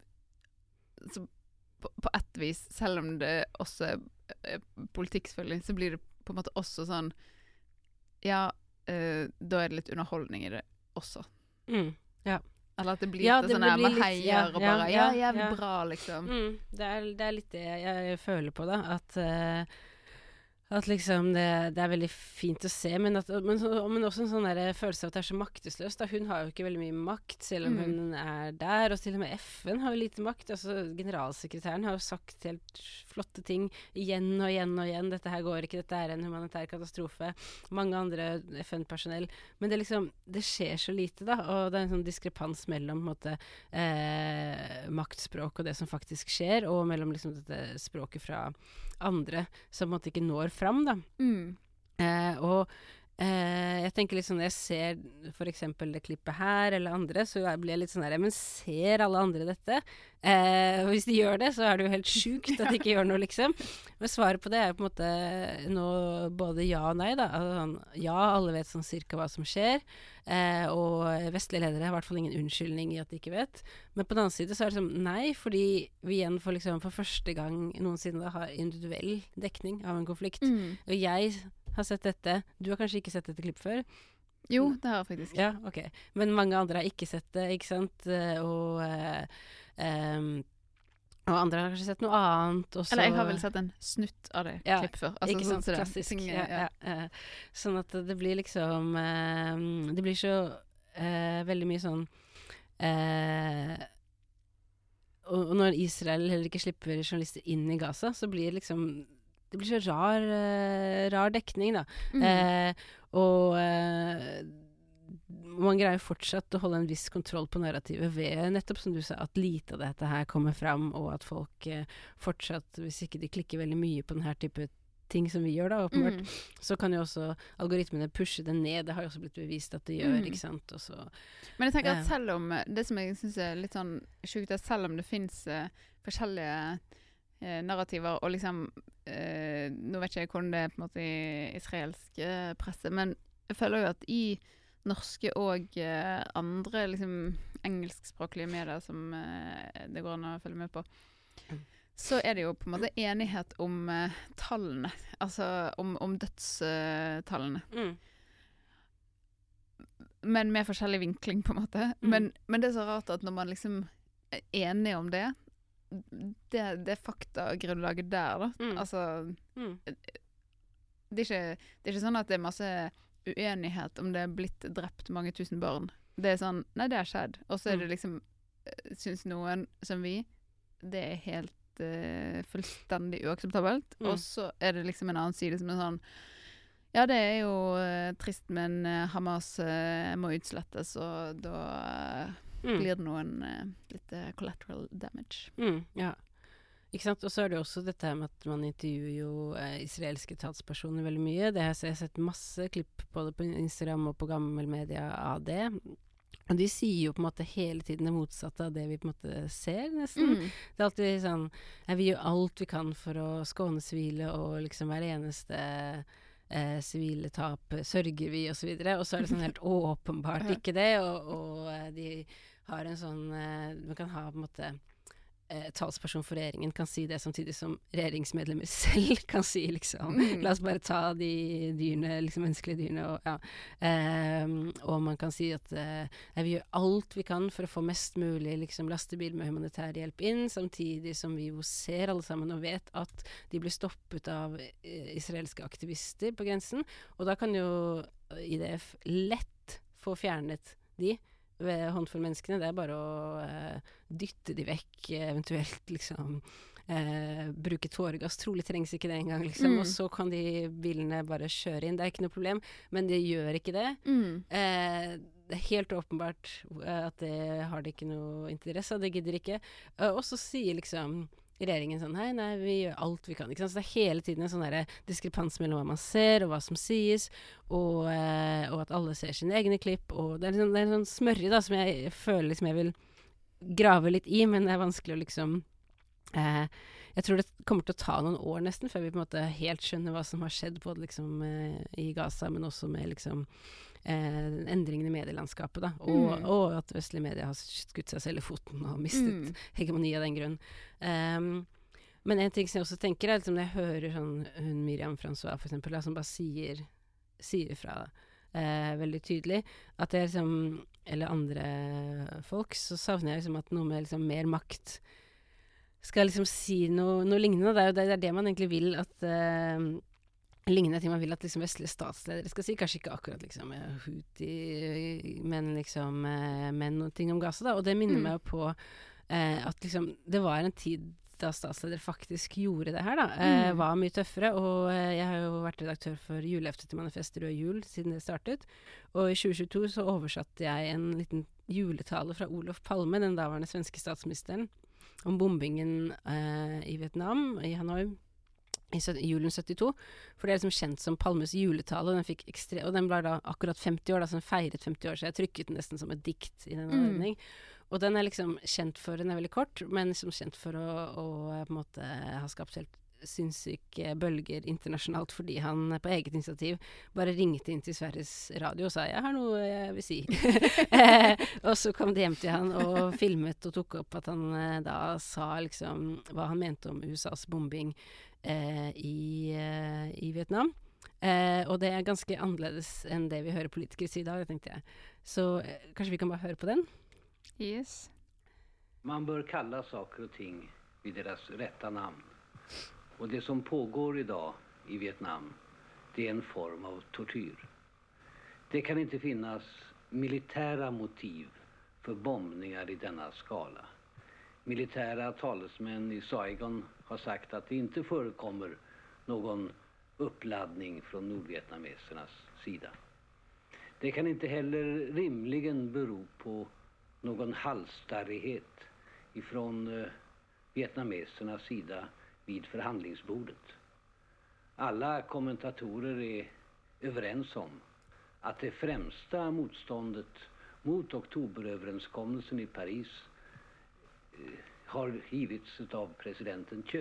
så på, på ett vis, selv om det også er eh, politikk selvfølgelig, så blir det på en måte også sånn, ja, eh, da er det litt underholdning i det også. mm, ja. Eller at det blir Ja, det det sånn her blir med litt- heier ja, og ja, bare, ja, ja, jævlig ja. bra, liksom. Mm, det, er, det er litt det jeg, jeg føler på, da. At, eh, at liksom det, det er veldig fint å se, men, at, men, så, men også en sånn der følelse av at det er så maktesløst. Da. Hun har jo ikke veldig mye makt, selv om Mm. hun er der. Og til og med F N har jo lite makt. Altså, generalsekretæren har jo sagt helt flotte ting igjen og igjen og igjen. Dette her går ikke, dette er en humanitær katastrofe. Mange andre F N-personell. Men det, liksom, det skjer så lite, da. Og det er en sånn diskrepans mellom på en måte, eh, maktspråk og det som faktisk skjer, og mellom liksom, dette språket fra andre som på en måte ikke når fram, da. Mm. Eh, og eh, jeg tenker litt sånn, når jeg ser for eksempel det klippet her, eller andre, så jeg blir jeg litt sånn der, men ser alle andre dette? Eh, og hvis de gjør det, så er det jo helt sjukt at de ikke gjør noe, liksom. Men svaret på det er jo på en måte nå både ja og nei, da. Altså, sånn, ja, alle vet sånn cirka hva som skjer, eh, og vestlige ledere har i hvert fall ingen unnskyldning i at de ikke vet. Men på den annen side så er det sånn nei, fordi vi igjen får liksom for første gang noensinne da har individuell dekning av en konflikt. Mm. Og jeg har sett dette. Du har kanskje ikke sett dette klipp før? Jo, det har jeg faktisk. Ja, ok. Men mange andre har ikke sett det, ikke sant? Eh, Og, eh, em, og andre har kanskje sett noe annet. Og så, Eller jeg har vel sett en snutt av det Ja, klipp før. Altså, ikke sånn sant, som det. klassisk. Ting, ja, ja. ja, eh, sånn at det blir liksom eh, Det blir så eh, veldig mye sånn eh, og, og når Israel heller ikke slipper journalister inn i Gaza, så blir det liksom det blir så rar, eh, rar dekning, da. Mm. Eh, og eh, man greier fortsatt å holde en viss kontroll på narrativet ved nettopp som du sa, at lite av dette her kommer fram, og at folk eh, fortsatt, hvis ikke de klikker veldig mye på denne type ting som vi gjør da, åpenbart, Mm. så kan jo også algoritmene pushe det ned. Det har jo også blitt bevist at det gjør, Mm. ikke sant? Og så, Men jeg tenker Ja. at selv om det som jeg synes er litt sånn sjukt, er selv om det finnes eh, forskjellige eh, narrativer, og liksom eh, nå vet ikke jeg hvordan det er på en måte i israelsk eh, presse, men jeg føler jo at i norske og eh, andre liksom engelskspråklige medier som eh, det går an å følge med på, Mm. så er det jo på en måte enighet om uh, tallene, altså om, om dødstallene. Mm. Men med forskjellig vinkling på en måte. Mm. Men, men det er så rart at når man liksom er enig om det, det, det faktagrunnlaget der da, Mm. altså Mm. det er, ikke, det er ikke sånn at det er masse uenighet om det er blitt drept mange tusen barn. Det er sånn, nei det har skjedd. Og så er det liksom, synes noen som vi, det er helt uh, fullstendig uakseptabelt. Mm. Og så er det liksom en annen side som er sånn, ja det er jo uh, trist, men uh, Hamas uh, må utslettes, og da uh, Mm. blir det noen uh, litt uh, collateral damage. Mm, ja. Ikke sant? Og så er det også dette med at man intervjuer jo eh, israelske talspersoner veldig mye. Det har jeg, jeg har sett masse klipp både på Instagram og på gammel media av det. Og de sier jo på en måte hele tiden det motsatte av det vi på en måte ser, nesten. Mm. Det er alltid sånn, ja, vi gjør alt vi kan for å skåne sivile, og liksom hver eneste eh, sivile tap sørger vi, og så videre. Og så er det sånn helt åpenbart ikke det, og, og eh, de har en sånn, eh, man kan ha på en måte Eh, talsperson for regjeringen kan si det samtidig som regjeringsmedlemmer selv kan si liksom, Mm. la oss bare ta de dyrene, liksom menneskelige dyrene, og, ja. eh, og man kan si at eh, vi gjør alt vi kan for å få mest mulig liksom, lastebil med humanitær hjelp inn, samtidig som vi jo ser alle sammen og vet at de blir stoppet av eh, israelske aktivister på grensen, og da kan jo I D F lett få fjernet de ved håndfull menneskene. Det er bare å eh, dytte de vekk, eventuelt liksom eh, bruke tåregass. Trolig trengs ikke det engang, liksom. Mm. Og så kan de bilene bare kjøre inn. Det er ikke noe problem, men de gjør ikke det. Mm. Eh, det er helt åpenbart eh, at det har de ikke noe interesse av. Det gidder ikke. Eh, og så sier liksom regjeringen sånn, hei, nei, vi gjør alt vi kan. Ikke sant? Så det er hele tiden en sånn der diskrepans mellom hva man ser, og hva som sies, og, eh, og at alle ser sine egne klipp, og det er, liksom, det er en sånn smørje da, som jeg føler liksom jeg vil grave litt i, men det er vanskelig å liksom eh, jeg tror det kommer til å ta noen år nesten, før vi på en måte helt skjønner hva som har skjedd, både liksom eh, i Gaza, men også med liksom Eh, endringene i medielandskapet da, og, Mm. og at vestlige medier har skutt seg selv I foten og mistet Mm. hegemoni av den grunn. Um, men en ting som jeg også tenker er liksom, når jeg hører sånn, hun Miriam Francois for eksempel, da, som bare sier, sier fra eh, veldig tydelig, at det er liksom, eller andre folk, så savner jeg liksom at noe med liksom mer makt skal liksom si noe, noe lignende. Det er jo det, det er det man egentlig vil at eh, lignende ting man vil at liksom vestlige statsledere skal si, kanskje ikke akkurat liksom Houthi, men liksom eh, men noen ting om Gaza da, og det minner Mm. meg jo på eh, at liksom det var en tid da statsledere faktisk gjorde det her da, eh, Mm. var mye tøffere, og eh, jeg har jo vært redaktør for juleheftet til Manifest Rød Jul siden det startet, og I tjue tjueto så oversatte jeg en liten juletale fra Olof Palme, den daværende svenske statsministeren, om bombingen eh, I Vietnam, I Hanoi, I julen syttito, for det er liksom kjent som Palmes juletale, og den fikk ekstre, og den ble da akkurat femti år, da, så den feiret femti år, så jeg trykket den nesten som et dikt I den anledning. Mm. Og den er liksom kjent for, den er veldig kort, men liksom kjent for å, å på en måte ha skapt helt sinnssyke bølger internasjonalt, fordi han på eget initiativ bare ringte inn til Sveriges Radio og sa, jeg har noe jeg vil si. eh, og så kom de hjem til han og filmet og tok opp at han eh, da sa liksom hva han mente om USAs bombing eh, i, eh, i Vietnam. Eh, og det er ganske annerledes enn det vi hører politikere si I dag, tenkte jeg. Så eh, kanskje vi kan bare høre på den? Yes. Man bör kalla saker och ting vid deras rätta namn. Och det som pågår idag I Vietnam, det är en form av tortyr. Det kan inte finnas militära motiv för bombningar I denna skala. Militära talesmän I Saigon har sagt att det inte förekommer någon uppladdning från nordvietnamesernas sida. Det kan inte heller rimligen bero på någon halsstarrighet ifrån eh, vietnamesernas sida vid förhandlingsbordet. Alla kommentatorer är överens om att det främsta motståndet mot oktoberöverenskommelsen I Paris eh, har givits av presidenten Thieu.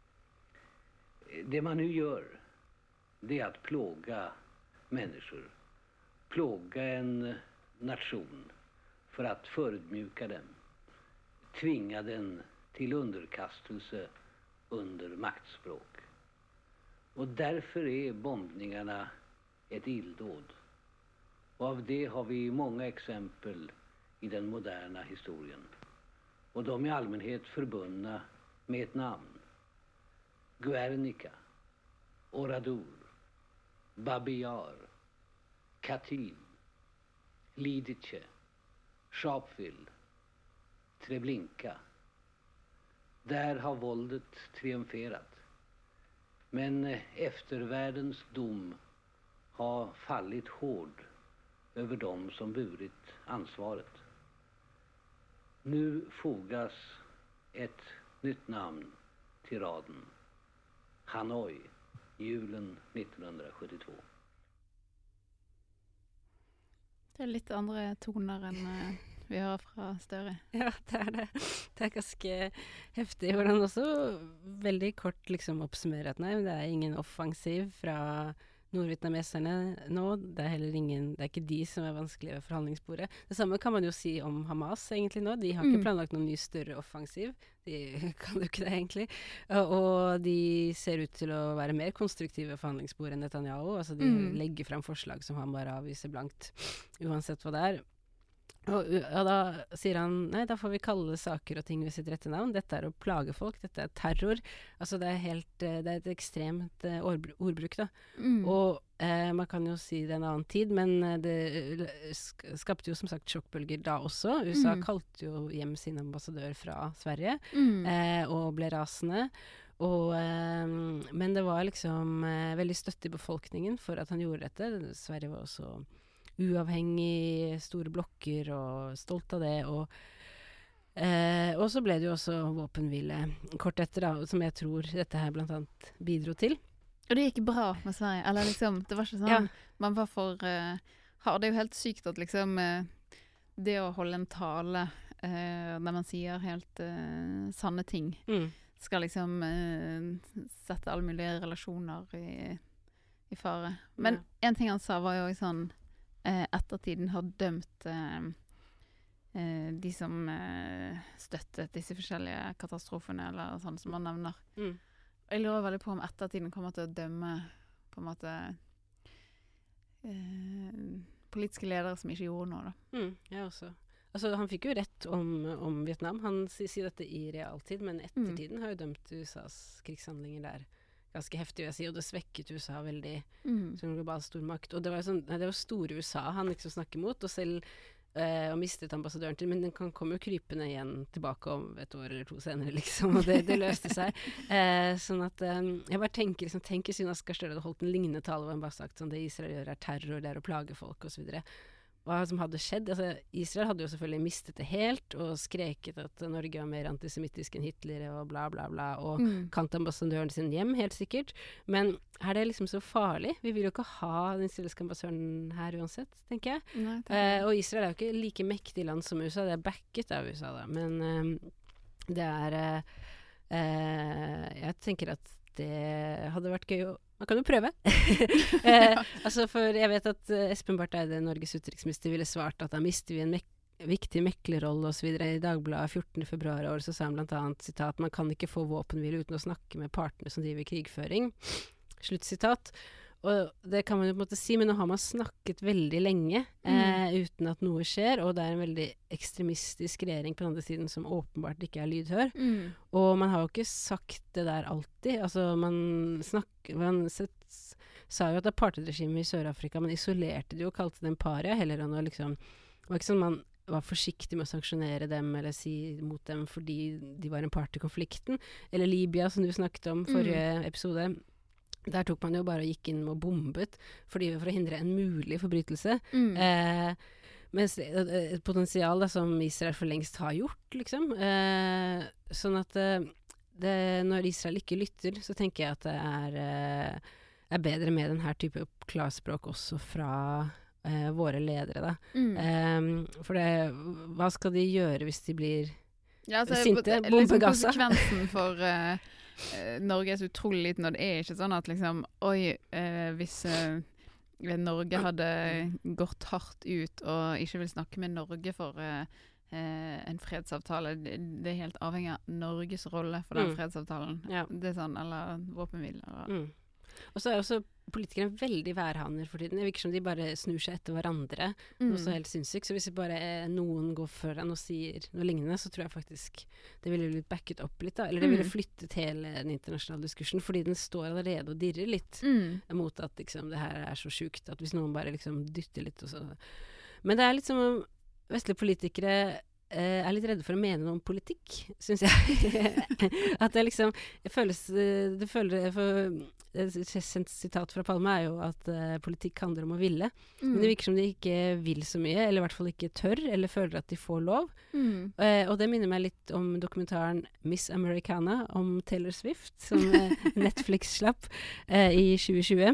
Det man nu gör, det är att plåga människor, plåga en nation för att förödmjuka den, tvinga den till underkastelse under maktspråk. Och därför är bombningarna ett illdåd. Och av det har vi många exempel i den moderna historien. Och de är i allmänhet förbundna med ett namn. Guernica, Oradour, Babi Yar, Katyn, Lidice, Sharpeville, Treblinka. Där har våldet triumferat. Men eftervärldens dom har fallit hård över dem som burit ansvaret. Nu fogas ett nytt namn till raden. Hanoi, julen nittonhundrasjuttiotvå. Det er litt andre toner enn uh, vi hører fra Støre. Ja, det er det. Det er ganske heftig. Hvor han også veldig kort liksom oppsummerer at nei, det er ingen offensiv fra nordvietnameserne nå. Det er heller ingen, det er ikke de som er vanskelig ved forhandlingsbordet. Det samme kan man jo si om Hamas egentlig nå. De har ikke planlagt noen ny større offensiv. De kan jo ikke det egentlig. Og de ser ut til å være mer konstruktive ved forhandlingsbordet enn Netanyahu. Altså de mm. legger frem forslag som han bare avviser blankt, uansett hva det er. Og, og da sier han, nei, da får vi kalle saker og ting ved sitt rette navn. Dette er å plage folk, dette er terror. Altså det er helt, det er et ekstremt uh, ord, ordbruk da. Mm. Og uh, man kan jo si det en annen tid, men det skapte jo som sagt sjokkbølger da også. U S A mm. kalte jo hjem sin ambassadør fra Sverige, mm. uh, og ble rasende. Og, uh, men det var liksom uh, veldig støtte i befolkningen for at han gjorde dette. Sverige var også uavhengig, store blokker og stolt av det, og, eh, og så ble det jo også våpenhvile kort etter da, som jeg tror dette her blant annet bidro til. Og det gikk bra med Sverige, eller liksom, det var ikke sånn, ja. Man var for uh, hard. Det er jo helt sykt at liksom uh, det å holde en tale uh, der man sier helt uh, sanne ting, mm. skal liksom uh, sette alle mulige relasjoner i, i fare. Men ja. En ting han sa var jo sånn, Eh, ettertiden har dømt eh, eh, de som eh, støttet disse forskjellige katastrofene eller sånn som man nevner. Mm. Og jeg lurer veldig på om ettertiden kommer til å dømme på en måte eh, politiske ledere som ikke gjorde noe da. Mm, jeg også. Altså han fikk jo rett om, om Vietnam. Han sier si dette i realtid, men ettertiden mm. har jo dømt U S A's krigshandlinger der ganske heftig, vil jeg si, og det svekket U S A veldig mm. som global stormakt. Og det var jo sånn, det var store U S A han liksom snakker mot, og selv eh, og mistet ambassadøren til, men den kan komme jo krypende igjen tilbake om et år eller to senere, liksom, og det, det løste seg. Eh, sånn at eh, jeg bare tenker, liksom, tenker siden Asger Støre hadde holdt en lignende tale, og han bare sagt sånn, det Israel gjør er terror, det er å plage folk, og så videre. Hva som hadde skjedd, altså Israel hadde jo selvfølgelig mistet det helt og skreket at Norge var mer antisemittisk enn Hitler og bla bla bla og mm. kant ambassadøren sin hjem, helt sikkert, men er det liksom så farlig? Vi vil jo ikke ha den israelske ambassadøren her uansett, tenker jeg. Nei, eh, og Israel er jo ikke like mektig land som U S A, det er backet av U S A da, men eh, det er eh, jeg tenker at det hadde vært gøy å man kan jo prøve. eh, altså for jeg vet at uh, Espen Barth Eide, Norges utenriksminister, ville svart at da mister vi en mek- viktig meklerrolle og så videre. I Dagbladet fjortende februar i år så sa han blant annet, sitat, man kan ikke få våpenhvile uten å snakke med partene som driver krigføring. Slutt sitat. Og det kan man jo på en måte si, men nå har man snakket veldig lenge eh, mm. uten at noe skjer, og det er en veldig ekstremistisk regjering på den andre siden som åpenbart ikke er lydhør. Mm. Og man har jo ikke sagt det der alltid. Altså, man snakker man sett, sa jo at apartheidregimet i Sør-Afrika, man isolerte det jo og kalte dem paria, heller enn å liksom, det var ikke sånn man var forsiktig med å sanksjonere dem eller si mot dem fordi de var en part i konflikten. Eller Libya, som du snakket om forrige mm. episode. Der tok man jo bare og gikk inn og bombet fordi, for å hindre en mulig forbrytelse. Mm. Eh, mens et potensial da, som Israel for lengst har gjort, liksom. Eh, sånn at eh, det, når Israel ikke lytter, så tenker jeg at det er, eh, er bedre med denne type klarspråk også fra eh, våre ledere. Da. Mm. Eh, for det, hva skal de gjøre hvis de blir ja, altså, sinte? Bombe Gaza? Konsekvensen for... Uh Norge er så utrolig liten, og det er ikke sånn at liksom, oi, eh, hvis eh, Norge hadde gått hardt ut og ikke vil snakke med Norge for eh, eh, en fredsavtale. Det, det er helt avhengig av Norges rolle for den Mm. fredsavtalen. Ja. Det er sånn, eller våpenhvile. Eller. Mm. Og så er også politikere veldig værhaner for tiden. Det virker som de bare snur seg etter hverandre. Mm. Noe så helt sinnssykt. Så hvis det bare er noen går foran og sier noe lignende, så tror jeg faktisk det ville blitt backet opp litt, da. Eller det ville Mm. flyttet hele den internasjonale diskursen, fordi den står allerede og dirrer litt Mm. mot at liksom, det her er så sjukt, at hvis noen bare liksom dytter litt og så. Men det er litt som om vestlige politikere eh, er litt redde for å mene noe om politikk, syns jeg. At det liksom jeg føles, det føler for, et sitat fra Palme er jo at uh, politikk handler om å ville. Mm. Men det virker som de ikke vil så mye, eller i hvert fall ikke tør, eller føler at de får lov. Mm. Uh, og det minner meg litt om dokumentaren Miss Americana om Taylor Swift, som uh, Netflix slapp uh, i tjue tjue.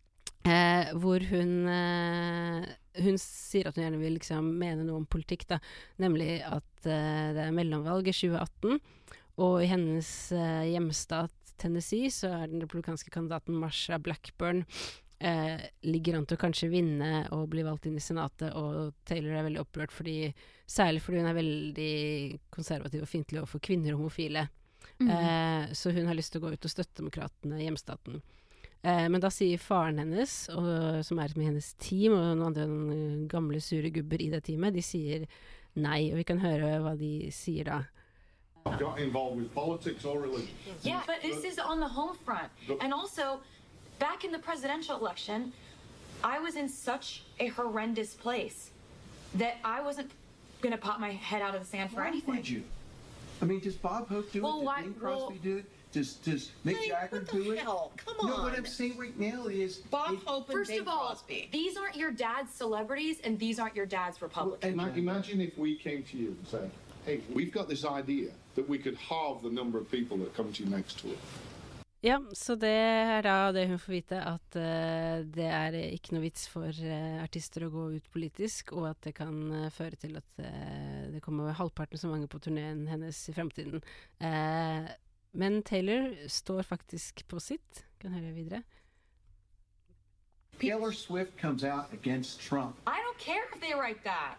Uh, hvor hun uh, hun sier at hun gjerne vil liksom mene noe om politikk, da. Nemlig at uh, det er mellomvalg i tjue atten, og i hennes uh, hjemstat Tennessee så er den republikanske kandidaten Marsha Blackburn eh, ligger an til å kanskje vinne og bli valgt inn i senatet, og Taylor er veldig opprørt fordi, særlig fordi hun er veldig konservativ og fiendtlig overfor kvinner og homofile. Mm. Eh, så hun har lyst til å gå ut og støtte demokratene i hjemstaten. Eh, men da sier faren hennes, og, som er med hennes team, og noen andre noen gamle sure gubber i det teamet, de sier nei, og vi kan høre hva de sier da. Got involved with politics or religion. Yeah, but this is on the home front. And also, back in the presidential election, I was in such a horrendous place that I wasn't going to pop my head out of the sand for Why anything. would you? I mean, does Bob Hope do Well, it? Does why- Bing Crosby well- do it? Does does Mick Hey, Jagger what the do it? hell? Come No, what on. I'm saying right now is Bob it- Hope and First Bing of all, Crosby. these aren't your dad's celebrities and these aren't your dad's Republicans. Ima- Imagine if we came to you and said, hey, we've got this idea that we could halve the number of people that come to you next tour. Ja, så det er da det hun får vite, at uh, det er ikke noe vits for uh, artister å gå ut politisk, og at det kan uh, føre til at uh, det kommer halvparten så mange på turneen hennes i fremtiden. Uh, men Taylor står faktisk på sitt. Kan høre videre. Taylor Swift comes out against Trump. I don't care if they write that.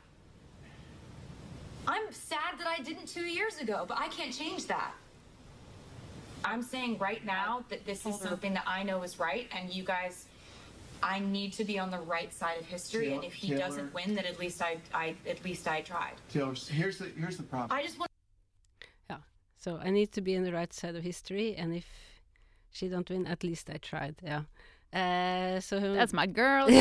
I'm sad that I didn't two years ago, but I can't change that. I'm saying right now that this is something that I know is right, and you guys, I need to be on the right side of history. And if he Taylor- doesn't win, then at least I, I, at least I tried. Taylor, here's the here's the problem. I just want. So I need to be on the right side of history, and if she don't win, at least I tried. Ja. Uh, så hun That's my girl.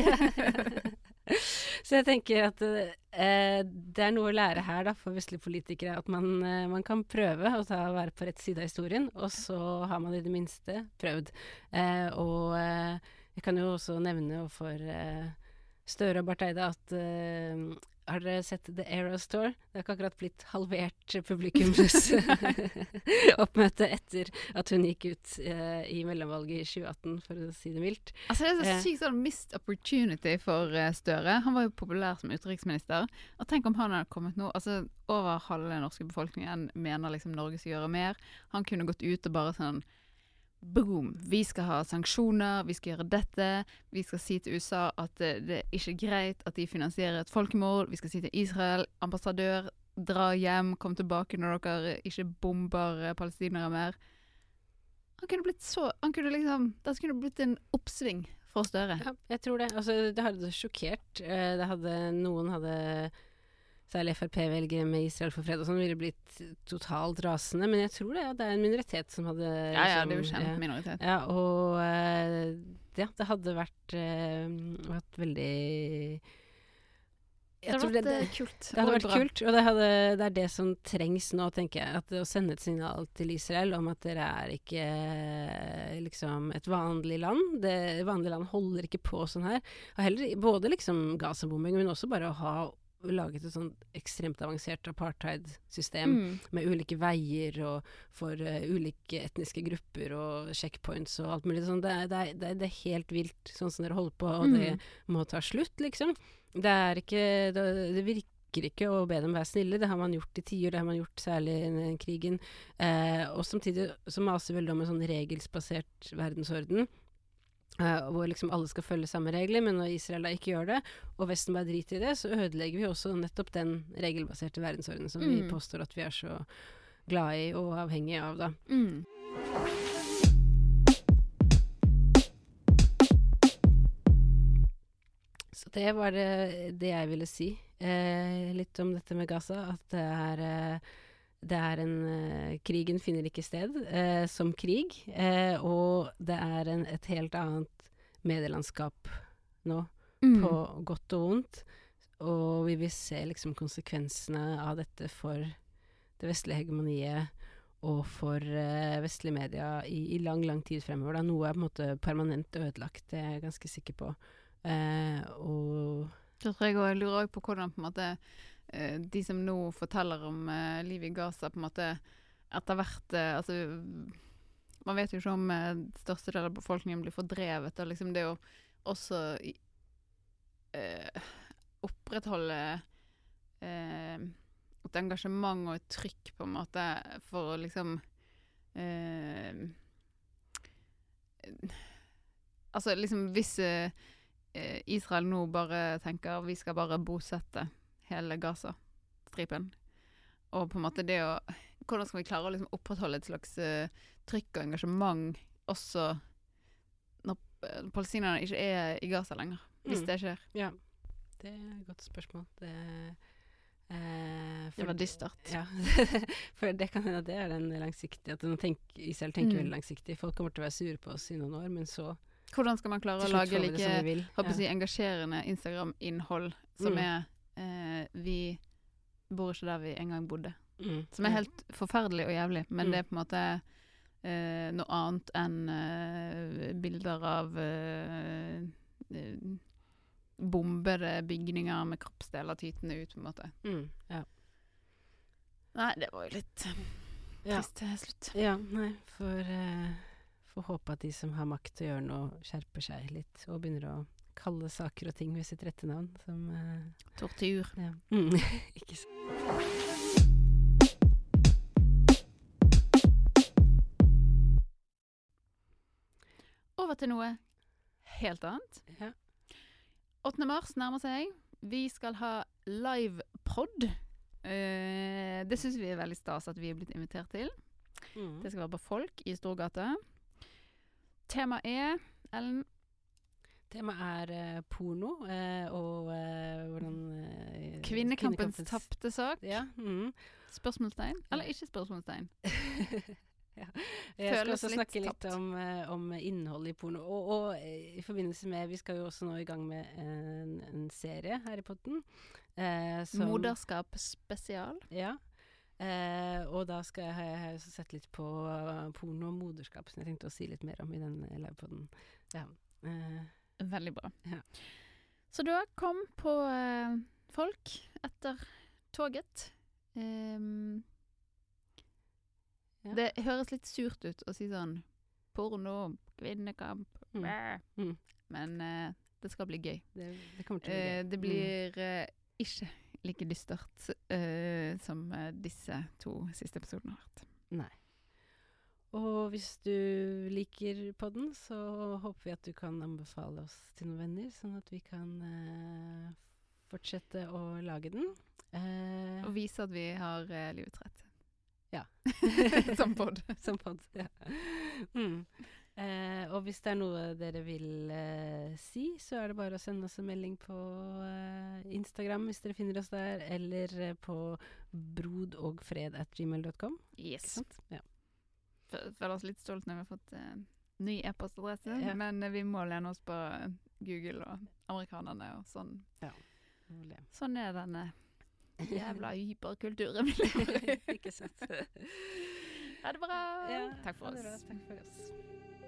Så jeg tenker at eh, det er noe å lære her da, for vestlige politikere, at man, eh, man kan prøve å ta, være på rett side av historien, og så har man i det minste prøvd. Eh, og eh, jeg kan jo også nevne for eh, Støre og Barth Eide at eh, har dere sett The Eras Tour? Det har ikke akkurat blitt halvert publikums oppmøte etter at hun gikk ut eh, i mellomvalget i tjue atten, for å si det mildt. Altså det er så Eh. sykt sånn missed opportunity for eh, Støre. Han var jo populær som utenriksminister. Og tenk om han hadde kommet nå, altså over halve den norske befolkningen mener liksom Norge skal gjøre mer. Han kunne gått ut og bare sånn, boom, vi skal ha sanksjoner, vi skal gjøre dette, vi skal si til U S A at det, det er ikke greit at de finansierer et folkemord, vi skal si til Israel, ambassadør, dra hjem, kom tilbake når dere ikke bomber eh, palestinere mer. Han kunne blitt så, han kunne liksom, det kunne blitt en oppsving for Støre. Ja, jeg tror det. Altså, det hadde sjokkert. Eh, Det hadde, noen hadde, særlig F R P-velgere med Israel for fred og sånn, ville blitt totalt rasende, men jeg tror det, ja, det er en minoritet som hadde... Ja, ja, det er jo liksom, kjent ja, minoritet. Ja, og eh, ja, det hadde vært, eh, vært veldig... Jeg Det hadde tror vært eh, kult. det hadde og vært bra. kult, og det, hadde, det er det som trengs nå, tenker jeg. At å sende et signal til Israel om at dere er ikke eh, liksom et vanlig land. Det vanlige land holder ikke på sånn her. Og heller, både liksom Gaza-bombing, men også bare å ha laget et sånt ekstremt avansert apartheid-system Mm. med ulike veier og for uh, ulike etniske grupper og checkpoints og alt mulig sånn. Det er, det, er, det, er, det er helt vilt sånn som dere holder på, og det Mm. må ta slutt, liksom. Det er ikke, det, det virker ikke å be dem være snille. Det har man gjort i tiår, det har man gjort særlig i den krigen. Eh, og samtidig så maser veldig om en sånn regelsbasert verdensorden. Uh, hvor liksom alle skal følge samme regler, men når Israel da ikke gjør det, og Vesten bare driter i det, så ødelegger vi også nettopp den regelbaserte verdensordenen som mm. vi påstår at vi er så glad i og avhengige av da. Mm. Så det var det, det jeg ville si. Eh, litt om dette med Gaza, at det er eh, Det er en uh, krigen finner ikke sted uh, som krig, uh, og det er en, et helt annet medielandskap nå, mm. på godt og vondt, og vi vil se liksom konsekvensene av dette for det vestlige hegemoniet og for uh, vestlige media i, i lang, lang tid fremover. Da. Noe er på en måte permanent ødelagt, det er jeg ganske sikker på. Uh, og det tror jeg også, jeg lurer også på hvordan på en måte de som nå forteller om uh, livet i Gaza på en måte etter hvert uh, altså, man vet jo ikke om uh, største del av befolkningen blir fordrevet, og liksom det å også uh, opprettholde uh, et engasjement og et trykk på en måte for å liksom uh, altså liksom hvis uh, Israel nå bare tenker vi skal bare bosette hele Gaza-stripen. Og på en måte det å hvordan skal vi klare å liksom opprettholde et slags uh, trykk og engasjement også når uh, palestinerne ikke er i Gaza lenger, hvis mm. det skjer? Ja, det er et godt spørsmål. Det, uh, det var dystert. Ja, for det kan hende at det er den langsiktige, at tenk, Israel tenker mm. veldig langsiktig. Folk kommer til å være sure på oss i noen år, men så hvordan skal man klare å lage like håper ja. si, engasjerende Instagram-innhold som mm. er Eh, vi bor ikke der vi en gang bodde. Mm. Som er helt forferdelig og jævlig, men mm. det er på en måte eh, noe annet enn eh, bilder av eh, eh, bombede bygninger med kroppsdeler tytende ut, på en måte. Mm. Ja. Nei, det var jo litt trist til ja. slutt. Ja, nei, for eh, får håpe at de som har makt til å gjøre noe, skjerper seg litt og begynner å kalle saker og ting ved sitt rette navn, som uh, tortur. Ja. Mm. Ikke så. Over til noe helt annet. Ja. åttende mars nærmer seg. Vi skal ha live-pod. Uh, det synes vi er veldig stas at vi er blitt invitert til. Mm. Det skal være på Folk i Storgata. Tema er, Ellen, Temaet er uh, porno, uh, og uh, hvordan uh, Kvinnekampens tapte sak. Ja. Mm. Spørsmålstegn? Eller ikke spørsmålstegn? ja. Jeg skal også snakke litt om, uh, om innhold i porno. Og, og uh, i forbindelse med, vi skal jo også nå i gang med en, en serie her i podden. Uh, som, Moderskap spesial. Ja. Uh, og da skal jeg, jeg har også sett litt på uh, porno og moderskap, som jeg tenkte å si litt mer om i den livepodden. Ja. Uh, Veldig bra. Ja. Så da kom på uh, Folk etter toget. Um, ja. Det høres litt surt ut å si sånn porno, kvinnekamp, mm. Mm. men uh, det skal bli gøy. Det, det kommer til å bli gøy. Uh, det blir uh, ikke like dystert uh, som uh, disse to siste episodene har vært. Nei. Og hvis du liker podden, så håper vi at du kan anbefale oss til noen venner, sånn at vi kan uh, fortsette å lage den. Uh, og vise at vi har uh, livets rett. Ja. Som podd. Som podd, ja. Mm. Uh, og hvis det er noe dere vil uh, si, så er det bare å sende oss en melding på uh, Instagram hvis dere finner oss der, eller uh, på brodogfred at gmail dot com. Yes. Ja. Føler oss litt stolt når vi har fått uh, ny e-postadresse, ja. men uh, vi må lene oss på uh, Google og amerikanerne og sånn. Ja. Sånn er denne jævla hyperkulturen vi lever i. Ikke sant. Ha det bra. Ja, Takk for ha det oss. bra. Takk for oss.